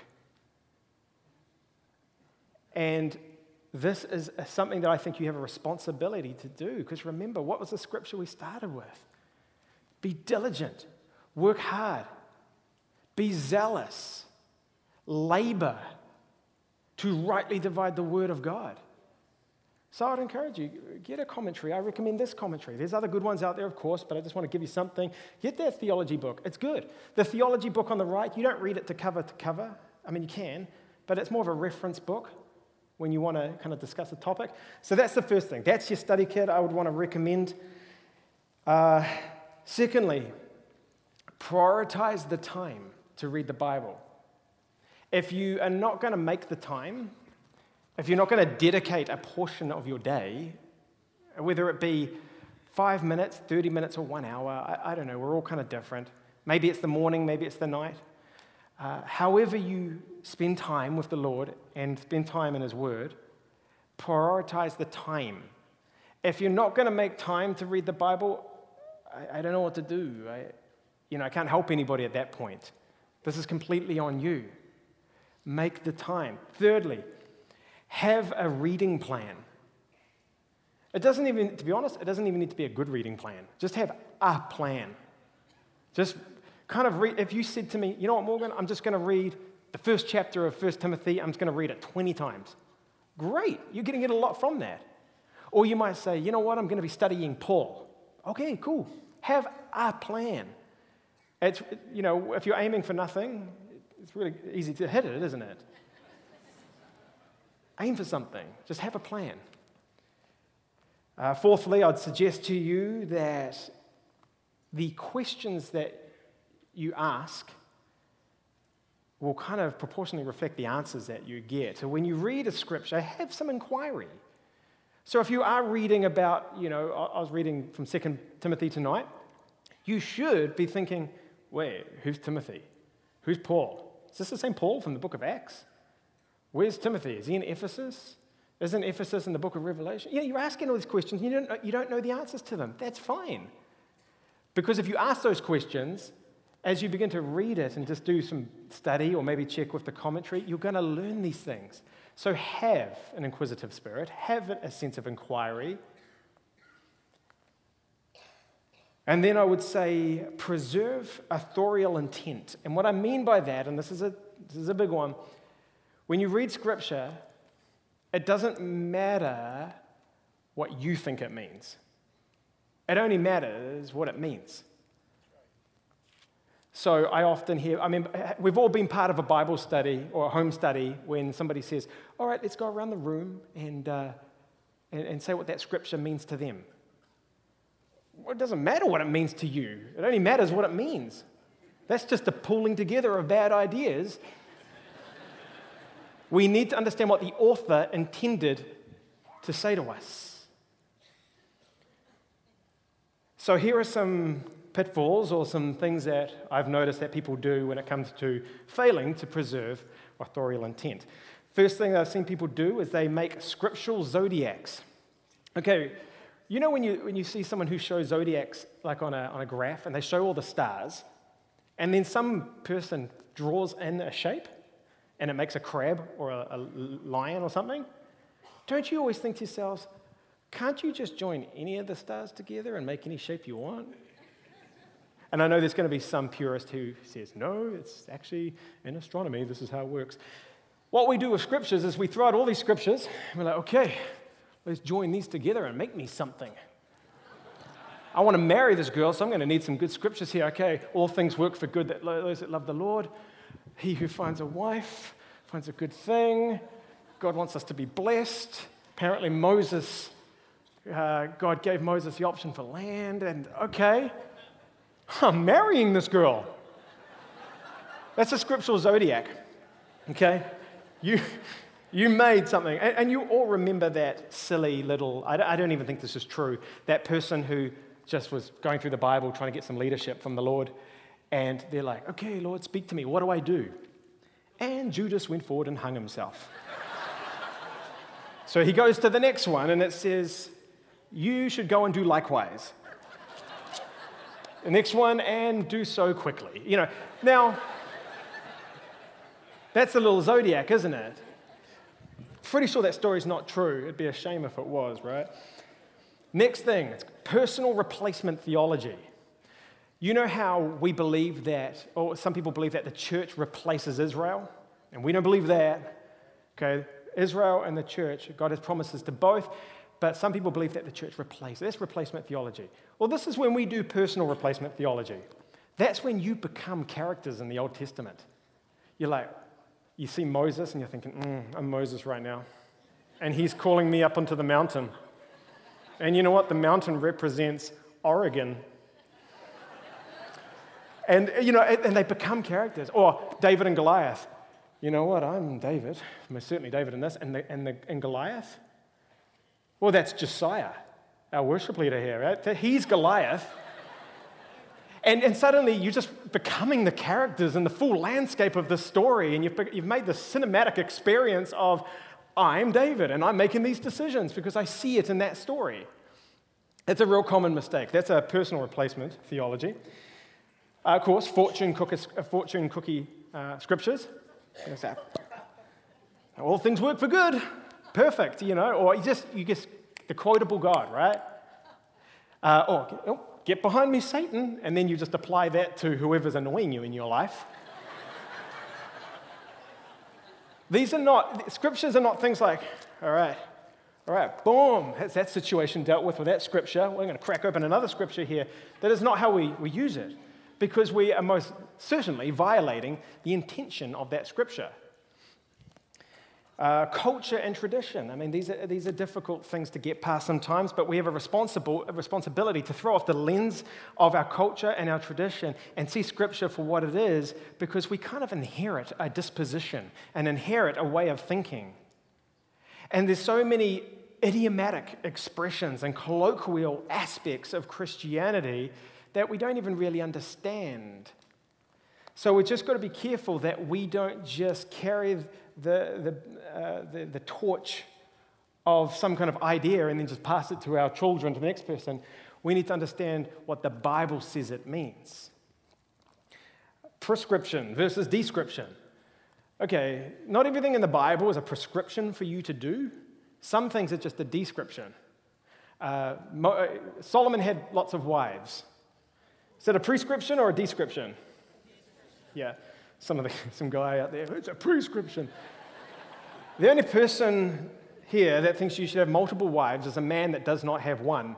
And this is something that I think you have a responsibility to do, because remember, what was the scripture we started with? Be diligent, work hard, be zealous, labor to rightly divide the word of God. So I'd encourage you, get a commentary. I recommend this commentary. There's other good ones out there, of course, but I just want to give you something. Get that theology book. It's good. The theology book on the right, you don't read it to cover. I mean, you can, but it's more of a reference book when you want to kind of discuss a topic. So that's the first thing. That's your study kit I would want to recommend. Secondly, prioritize the time to read the Bible. If you are not going to make the time, if you're not going to dedicate a portion of your day, whether it be 5 minutes, 30 minutes, or 1 hour, I don't know, we're all kind of different. Maybe it's the morning, maybe it's the night. However you spend time with the Lord and spend time in His Word, prioritize the time. If you're not going to make time to read the Bible, I don't know what to do. I can't help anybody at that point. This is completely on you. Make the time. Thirdly, have a reading plan. It doesn't even, to be honest, it doesn't even need to be a good reading plan. Just have a plan. Just kind of read. If you said to me, you know what, Morgan, I'm just going to read the first chapter of 1 Timothy, I'm just going to read it 20 times. Great. You're going to get a lot from that. Or you might say, you know what, I'm going to be studying Paul. Okay, cool. Have a plan. It's, if you're aiming for nothing, it's really easy to hit it, isn't it? Aim for something. Just have a plan. Fourthly, I'd suggest to you that the questions that you ask will kind of proportionally reflect the answers that you get. So when you read a scripture, have some inquiry. So if you are reading about, I was reading from 2 Timothy tonight, you should be thinking, wait, who's Timothy? Who's Paul? Is this the same Paul from the book of Acts? Where's Timothy? Is he in Ephesus? Isn't Ephesus in the book of Revelation? You're asking all these questions, and you don't know the answers to them. That's fine. Because if you ask those questions, as you begin to read it and just do some study or maybe check with the commentary, you're going to learn these things. So have an inquisitive spirit, have a sense of inquiry. And then I would say preserve authorial intent. And what I mean by that, and this is a big one, when you read Scripture, it doesn't matter what you think it means. It only matters what it means. So I often hear, we've all been part of a Bible study or a home study when somebody says, all right, let's go around the room and say what that Scripture means to them. Well, it doesn't matter what it means to you. It only matters what it means. That's just a pooling together of bad ideas. We need to understand what the author intended to say to us. So here are some pitfalls or some things that I've noticed that people do when it comes to failing to preserve authorial intent. First thing I've seen people do is they make scriptural zodiacs. Okay, when you see someone who shows zodiacs like on a graph and they show all the stars, and then some person draws in a shape, and it makes a crab or a lion or something, don't you always think to yourselves, can't you just join any of the stars together and make any shape you want? And I know there's going to be some purist who says, no, it's actually in astronomy, this is how it works. What we do with scriptures is we throw out all these scriptures, and we're like, okay, let's join these together and make me something. I want to marry this girl, so I'm going to need some good scriptures here. Okay, all things work for good, that those that love the Lord. He who finds a wife finds a good thing. God wants us to be blessed. Apparently Moses, God gave Moses the option for land, and okay, I'm marrying this girl. That's a scriptural zodiac, okay? You made something, and you all remember that silly little, I don't even think this is true, that person who just was going through the Bible trying to get some leadership from the Lord, and they're like, okay, Lord, speak to me, what do I do? And Judas went forward and hung himself. So he goes to the next one, and it says, you should go and do likewise. The next one, and do so quickly. Now, that's a little zodiac, isn't it? Pretty sure that story's not true. It'd be a shame if it was, right? Next thing, it's personal replacement theology. You know how we believe that, or some people believe that the church replaces Israel? And we don't believe that. Okay, Israel and the church, God has promises to both, but some people believe that the church replaces. That's replacement theology. Well, this is when we do personal replacement theology. That's when you become characters in the Old Testament. You're like, you see Moses and you're thinking, I'm Moses right now. And he's calling me up onto the mountain. And you know what? The mountain represents Oregon. And, and they become characters. Or David and Goliath. You know what? I'm David. Most certainly David in this. And Goliath? Well, that's Josiah, our worship leader here, right? He's Goliath. And suddenly you're just becoming the characters in the full landscape of this story, and you've made this cinematic experience of, I'm David, and I'm making these decisions because I see it in that story. It's a real common mistake. That's a personal replacement theology. Of course, fortune cookie scriptures. All things work for good. Perfect, or you just the quotable God, right? Get behind me, Satan, and then you just apply that to whoever's annoying you in your life. Scriptures are not things like, all right, boom, that's that situation dealt with that scripture. We're going to crack open another scripture here. That is not how we use it, because we are most certainly violating the intention of that scripture. Culture and tradition. I mean, these are difficult things to get past sometimes, but we have a responsibility to throw off the lens of our culture and our tradition and see Scripture for what it is, because we kind of inherit a disposition and inherit a way of thinking. And there's so many idiomatic expressions and colloquial aspects of Christianity that we don't even really understand. So we've just got to be careful that we don't just carry the torch of some kind of idea and then just pass it to our children, to the next person. We need to understand what the Bible says it means. Prescription versus description. Okay, not everything in the Bible is a prescription for you to do. Some things are just a description. Solomon had lots of wives. Is that a prescription or a description? Yeah, some guy out there, it's a prescription. The only person here that thinks you should have multiple wives is a man that does not have one.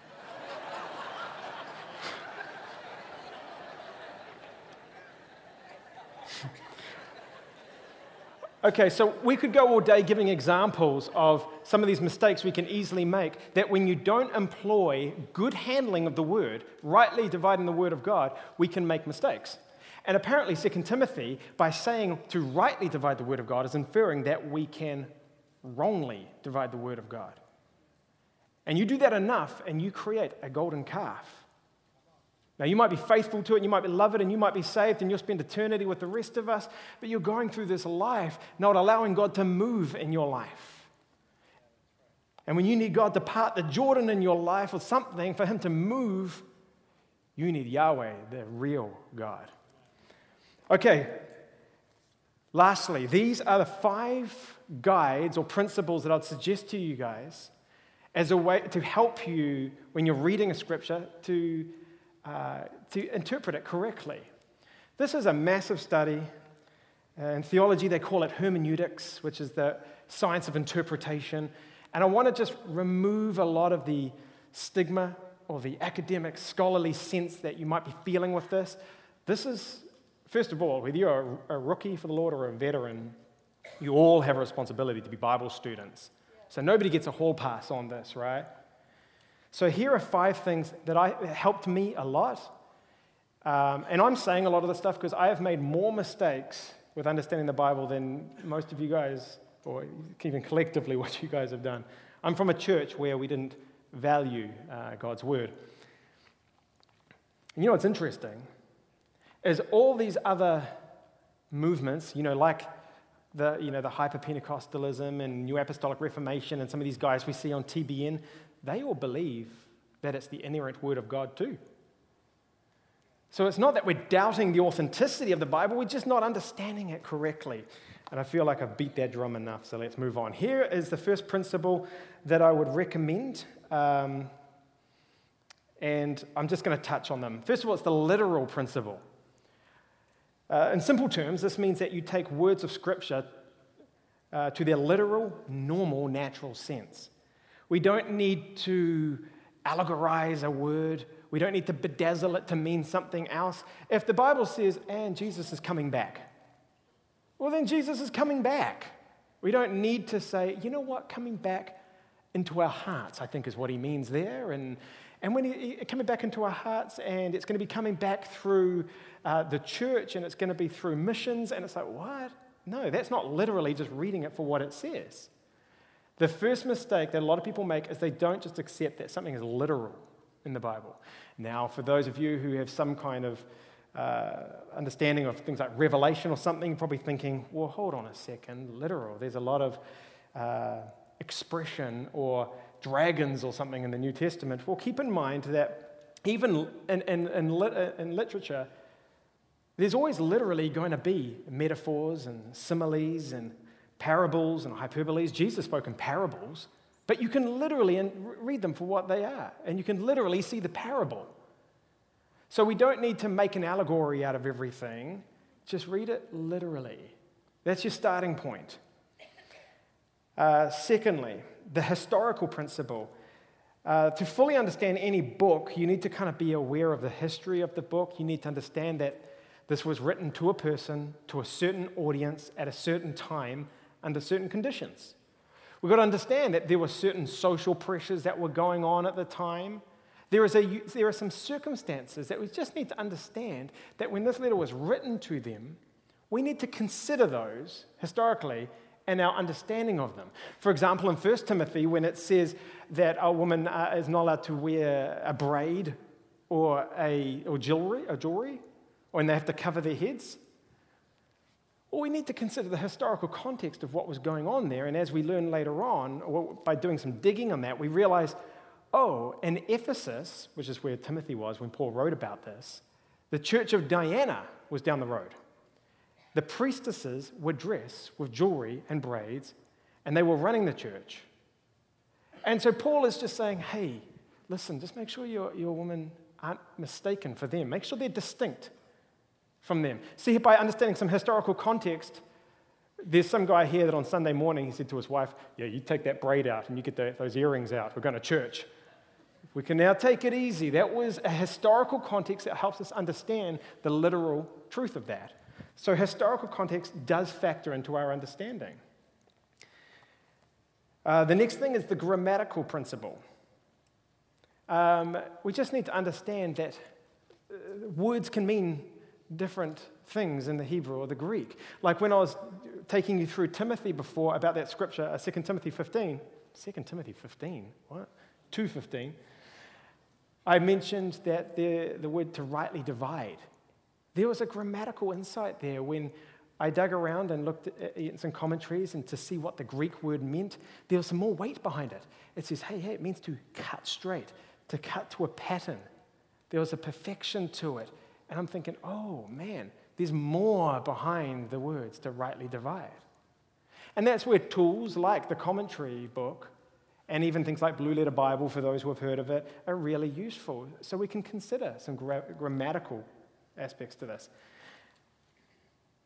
Okay, so we could go all day giving examples of some of these mistakes we can easily make, that when you don't employ good handling of the word, rightly dividing the word of God, we can make mistakes. And apparently 2 Timothy, by saying to rightly divide the word of God, is inferring that we can wrongly divide the word of God. And you do that enough, and you create a golden calf. Now, you might be faithful to it, you might love it, and you might be saved, and you'll spend eternity with the rest of us, but you're going through this life not allowing God to move in your life. And when you need God to part the Jordan in your life or something for him to move, you need Yahweh, the real God. Okay, lastly, these are the 5 guides or principles that I'd suggest to you guys as a way to help you when you're reading a scripture to interpret it correctly. This is a massive study. In theology, they call it hermeneutics, which is the science of interpretation. And I want to just remove a lot of the stigma or the academic, scholarly sense that you might be feeling with this. This is, first of all, whether you're a rookie for the Lord or a veteran, you all have a responsibility to be Bible students. So nobody gets a hall pass on this, right? So here are 5 things that helped me a lot. And I'm saying a lot of this stuff because I have made more mistakes with understanding the Bible than most of you guys, or even collectively what you guys have done. I'm from a church where we didn't value God's word. And you know what's interesting is all these other movements, like the hyper-Pentecostalism and New Apostolic Reformation and some of these guys we see on TBN, they all believe that it's the inerrant word of God too. So it's not that we're doubting the authenticity of the Bible, we're just not understanding it correctly. And I feel like I've beat that drum enough, so let's move on. Here is the first principle that I would recommend, and I'm just going to touch on them. First of all, it's the literal principle. In simple terms, this means that you take words of Scripture to their literal, normal, natural sense. We don't need to allegorize a word. We don't need to bedazzle it to mean something else. If the Bible says, and Jesus is coming back, well, then Jesus is coming back. We don't need to say, you know what, coming back into our hearts, I think is what he means there. And when he coming back into our hearts, and it's going to be coming back through the church, and it's going to be through missions, and it's like, what? No, that's not literally just reading it for what it says. The first mistake that a lot of people make is they don't just accept that something is literal in the Bible. Now, for those of you who have some kind of understanding of things like Revelation or something, you're probably thinking, well, hold on a second, literal. There's a lot of expression or dragons or something in the New Testament. Well, keep in mind that even in literature, there's always literally going to be metaphors and similes and parables and hyperboles. Jesus spoke in parables, but you can literally read them for what they are, and you can literally see the parable. So we don't need to make an allegory out of everything. Just read it literally. That's your starting point. Secondly, the historical principle. To fully understand any book, you need to kind of be aware of the history of the book. You need to understand that this was written to a person, to a certain audience, at a certain time, under certain conditions. We've got to understand that there were certain social pressures that were going on at the time. There are some circumstances that we just need to understand that when this letter was written to them, we need to consider those historically and our understanding of them. For example, in 1 Timothy, when it says that a woman is not allowed to wear a braid or jewelry, or when they have to cover their heads, well, we need to consider the historical context of what was going on there. And as we learn later on, by doing some digging on that, we realize, in Ephesus, which is where Timothy was when Paul wrote about this, the church of Diana was down the road. The priestesses were dressed with jewelry and braids, and they were running the church. And so Paul is just saying, hey, listen, just make sure your women aren't mistaken for them. Make sure they're distinct from them. See, by understanding some historical context, there's some guy here that on Sunday morning, he said to his wife, yeah, you take that braid out and you get those earrings out. We're going to church. We can now take it easy. That was a historical context that helps us understand the literal truth of that. So historical context does factor into our understanding. The next thing is the grammatical principle. We just need to understand that words can mean different things in the Hebrew or the Greek. Like when I was taking you through Timothy before about that scripture, 2 Timothy 15. 2 Timothy 15? What? 2:15. I mentioned that the word to rightly divide. There was a grammatical insight there when I dug around and looked at some commentaries and to see what the Greek word meant. There was some more weight behind it. It says, hey, it means to cut straight, to cut to a pattern. There was a perfection to it. And I'm thinking, oh man, there's more behind the words to rightly divide. And that's where tools like the commentary book and even things like Blue Letter Bible, for those who have heard of it, are really useful. So we can consider some grammatical aspects to this.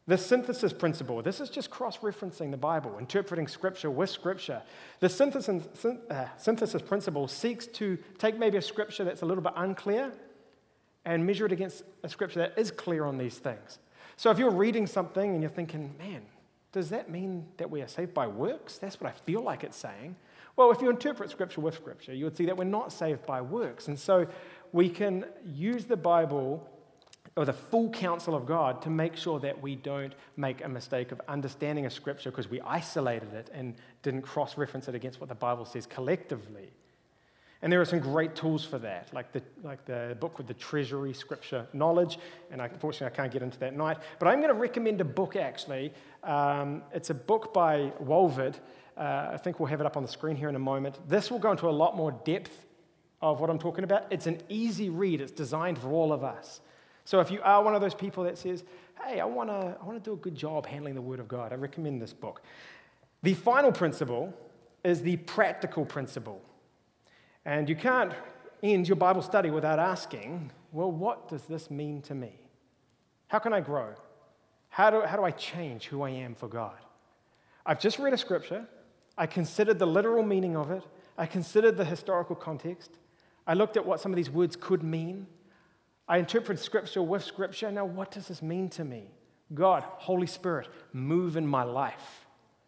The synthesis principle, this is just cross-referencing the Bible, interpreting Scripture with Scripture. The synthesis principle seeks to take maybe a Scripture that's a little bit unclear and measure it against a Scripture that is clear on these things. So if you're reading something and you're thinking, man, does that mean that we are saved by works? That's what I feel like it's saying. Well, if you interpret Scripture with Scripture, you would see that we're not saved by works. And so we can use the Bible or the full counsel of God to make sure that we don't make a mistake of understanding a Scripture because we isolated it and didn't cross-reference it against what the Bible says collectively. And there are some great tools for that, like the book with the treasury Scripture knowledge, and unfortunately I can't get into that tonight. But I'm going to recommend a book, actually. It's a book by Walvoord. I think we'll have it up on the screen here in a moment. This will go into a lot more depth of what I'm talking about. It's an easy read. It's designed for all of us. So if you are one of those people that says, hey, I want to do a good job handling the Word of God, I recommend this book. The final principle is the practical principle. And you can't end your Bible study without asking, well, what does this mean to me? How can I grow? How do I change who I am for God? I've just read a Scripture. I considered the literal meaning of it. I considered the historical context. I looked at what some of these words could mean. I interpret Scripture with Scripture. Now, what does this mean to me? God, Holy Spirit, move in my life.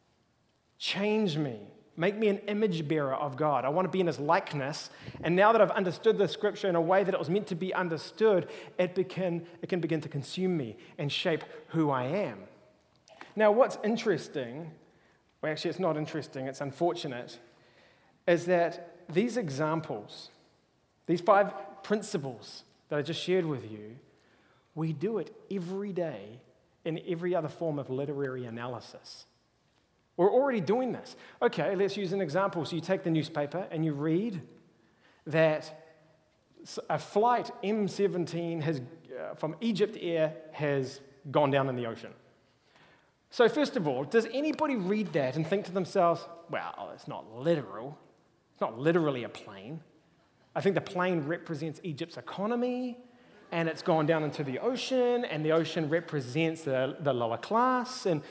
Change me. Make me an image bearer of God. I want to be in His likeness. And now that I've understood the Scripture in a way that it was meant to be understood, it can begin to consume me and shape who I am. Now, what's interesting, well, actually, it's not interesting, it's unfortunate, is that these examples, these 5 principles that I just shared with you, we do it every day in every other form of literary analysis. We're already doing this. Okay, let's use an example. So you take the newspaper and you read that a flight M17 from Egypt Air has gone down in the ocean. So first of all, does anybody read that and think to themselves, well, it's not literal. It's not literally a plane. I think the plane represents Egypt's economy, and it's gone down into the ocean, and the ocean represents the lower class. And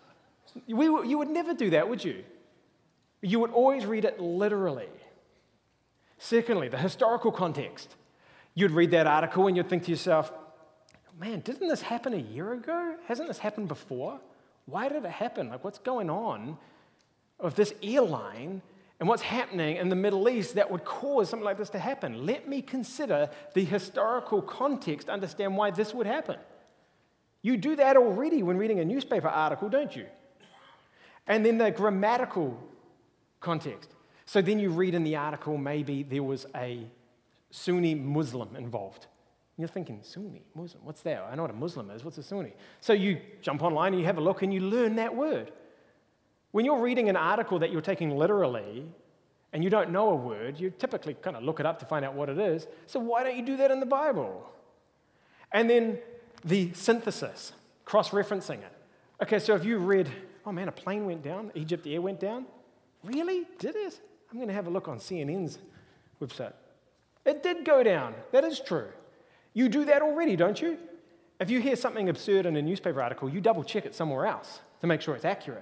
you would never do that, would you? You would always read it literally. Secondly, the historical context. You'd read that article and you'd think to yourself, man, didn't this happen a year ago? Hasn't this happened before? Why did it happen? Like, what's going on of this airline and what's happening in the Middle East that would cause something like this to happen? Let me consider the historical context, understand why this would happen. You do that already when reading a newspaper article, don't you? And then the grammatical context. So then you read in the article, maybe there was a Sunni Muslim involved. And you're thinking, Sunni, Muslim, what's that? I know what a Muslim is, what's a Sunni? So you jump online and you have a look and you learn that word. When you're reading an article that you're taking literally and you don't know a word, you typically kind of look it up to find out what it is. So why don't you do that in the Bible? And then the synthesis, cross-referencing it. Okay, so if you read, oh man, a plane went down, Egypt Air went down. Really? Did it? I'm going to have a look on CNN's website. It did go down. That is true. You do that already, don't you? If you hear something absurd in a newspaper article, you double-check it somewhere else to make sure it's accurate.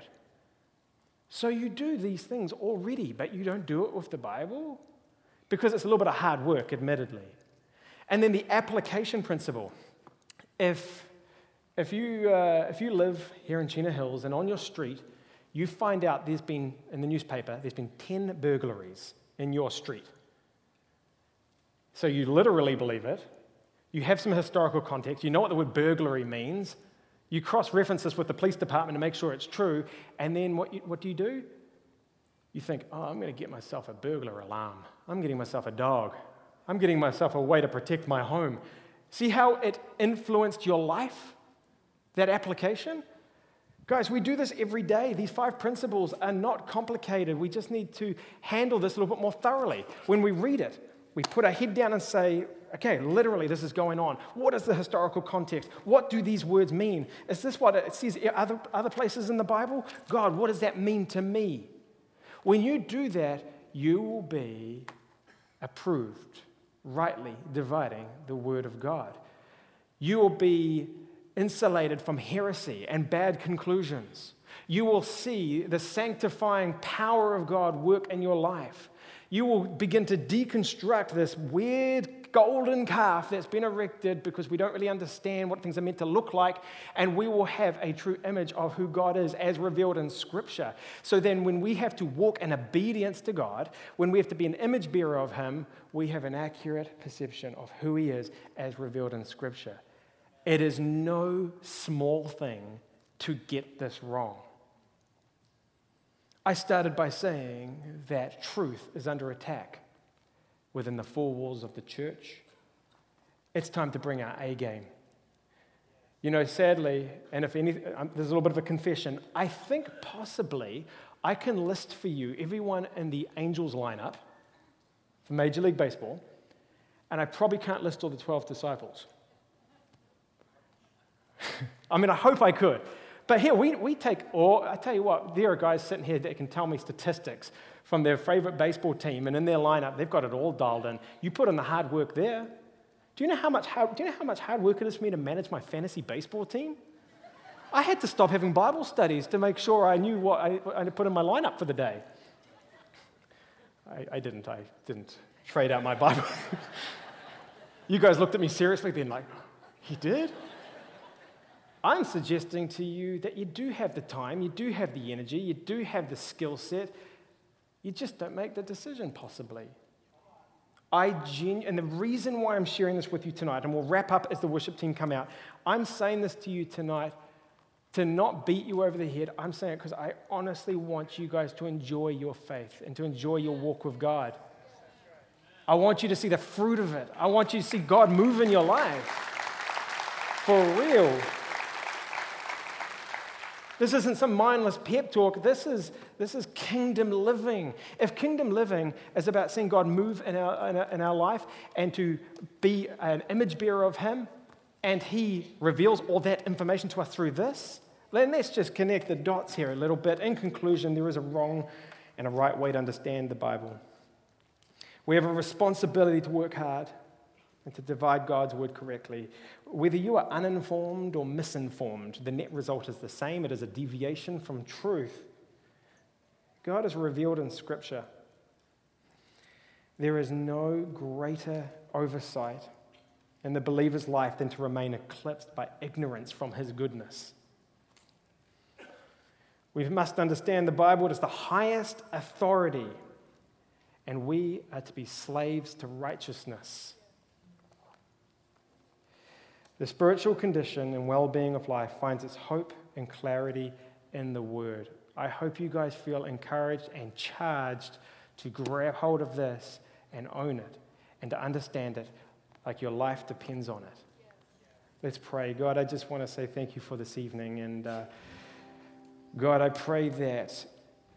So you do these things already, but you don't do it with the Bible because it's a little bit of hard work, admittedly. And then the application principle. If you live here in Chena Hills and on your street, you find out there's been 10 burglaries in your street. So you literally believe it. You have some historical context. You know what the word burglary means. You cross-reference this with the police department to make sure it's true. And then what do? You think, oh, I'm going to get myself a burglar alarm. I'm getting myself a dog. I'm getting myself a way to protect my home. See how it influenced your life? That application? Guys, we do this every day. These 5 principles are not complicated. We just need to handle this a little bit more thoroughly. When we read it, we put our head down and say, okay, literally this is going on. What is the historical context? What do these words mean? Is this what it says other places in the Bible? God, what does that mean to me? When you do that, you will be approved, rightly dividing the word of God. You will be insulated from heresy and bad conclusions. You will see the sanctifying power of God work in your life. You will begin to deconstruct this weird golden calf that's been erected because we don't really understand what things are meant to look like, and we will have a true image of who God is as revealed in Scripture. So then when we have to walk in obedience to God, when we have to be an image bearer of Him, we have an accurate perception of who He is as revealed in Scripture. It is no small thing to get this wrong. I started by saying that truth is under attack within the four walls of the church. It's time to bring our A game. You know, sadly, and if anything, there's a little bit of a confession, I think possibly I can list for you everyone in the Angels lineup for Major League Baseball, and I probably can't list all the 12 disciples. I mean, I hope I could. But here, we take, or I tell you what, there are guys sitting here that can tell me statistics from their favorite baseball team, and in their lineup, they've got it all dialed in. You put in the hard work there. Do you know how much hard work it is for me to manage my fantasy baseball team? I had to stop having Bible studies to make sure I knew what I put in my lineup for the day. I didn't trade out my Bible. You guys looked at me seriously then like, he did? I'm suggesting to you that you do have the time, you do have the energy, you do have the skill set, you just don't make the decision, possibly. And the reason why I'm sharing this with you tonight, and we'll wrap up as the worship team come out, I'm saying this to you tonight to not beat you over the head. I'm saying it because I honestly want you guys to enjoy your faith and to enjoy your walk with God. I want you to see the fruit of it. I want you to see God move in your life. For real. This isn't some mindless pep talk. This is kingdom living. If kingdom living is about seeing God move in our life and to be an image bearer of Him, and He reveals all that information to us through this, then let's just connect the dots here a little bit. In conclusion, there is a wrong and a right way to understand the Bible. We have a responsibility to work hard and to divide God's word correctly. Whether you are uninformed or misinformed, the net result is the same. It is a deviation from truth. God is revealed in Scripture. There is no greater oversight in the believer's life than to remain eclipsed by ignorance from His goodness. We must understand the Bible is the highest authority, and we are to be slaves to righteousness. The spiritual condition and well-being of life finds its hope and clarity in the Word. I hope you guys feel encouraged and charged to grab hold of this and own it and to understand it like your life depends on it. Let's pray. God, I just want to say thank you for this evening. And God, I pray that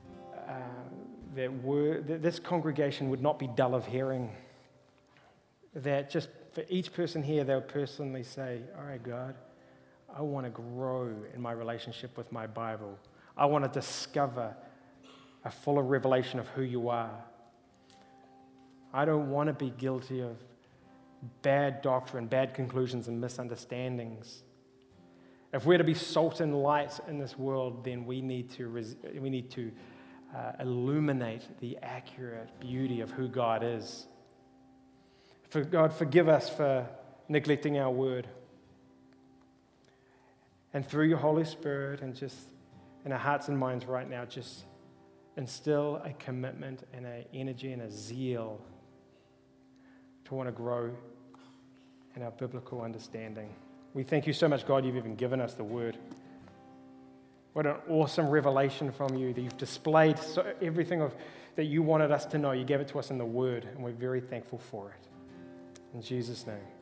this congregation would not be dull of hearing, that just for each person here, they'll personally say, all right, God, I want to grow in my relationship with my Bible. I want to discover a fuller revelation of who you are. I don't want to be guilty of bad doctrine, bad conclusions, and misunderstandings. If we're to be salt and light in this world, then we need to illuminate the accurate beauty of who God is. For God, forgive us for neglecting our word. And through your Holy Spirit and just in our hearts and minds right now, just instill a commitment and an energy and a zeal to want to grow in our biblical understanding. We thank you so much, God, you've even given us the word. What an awesome revelation from you that you've displayed everything that you wanted us to know. You gave it to us in the word, and we're very thankful for it. In Jesus' name.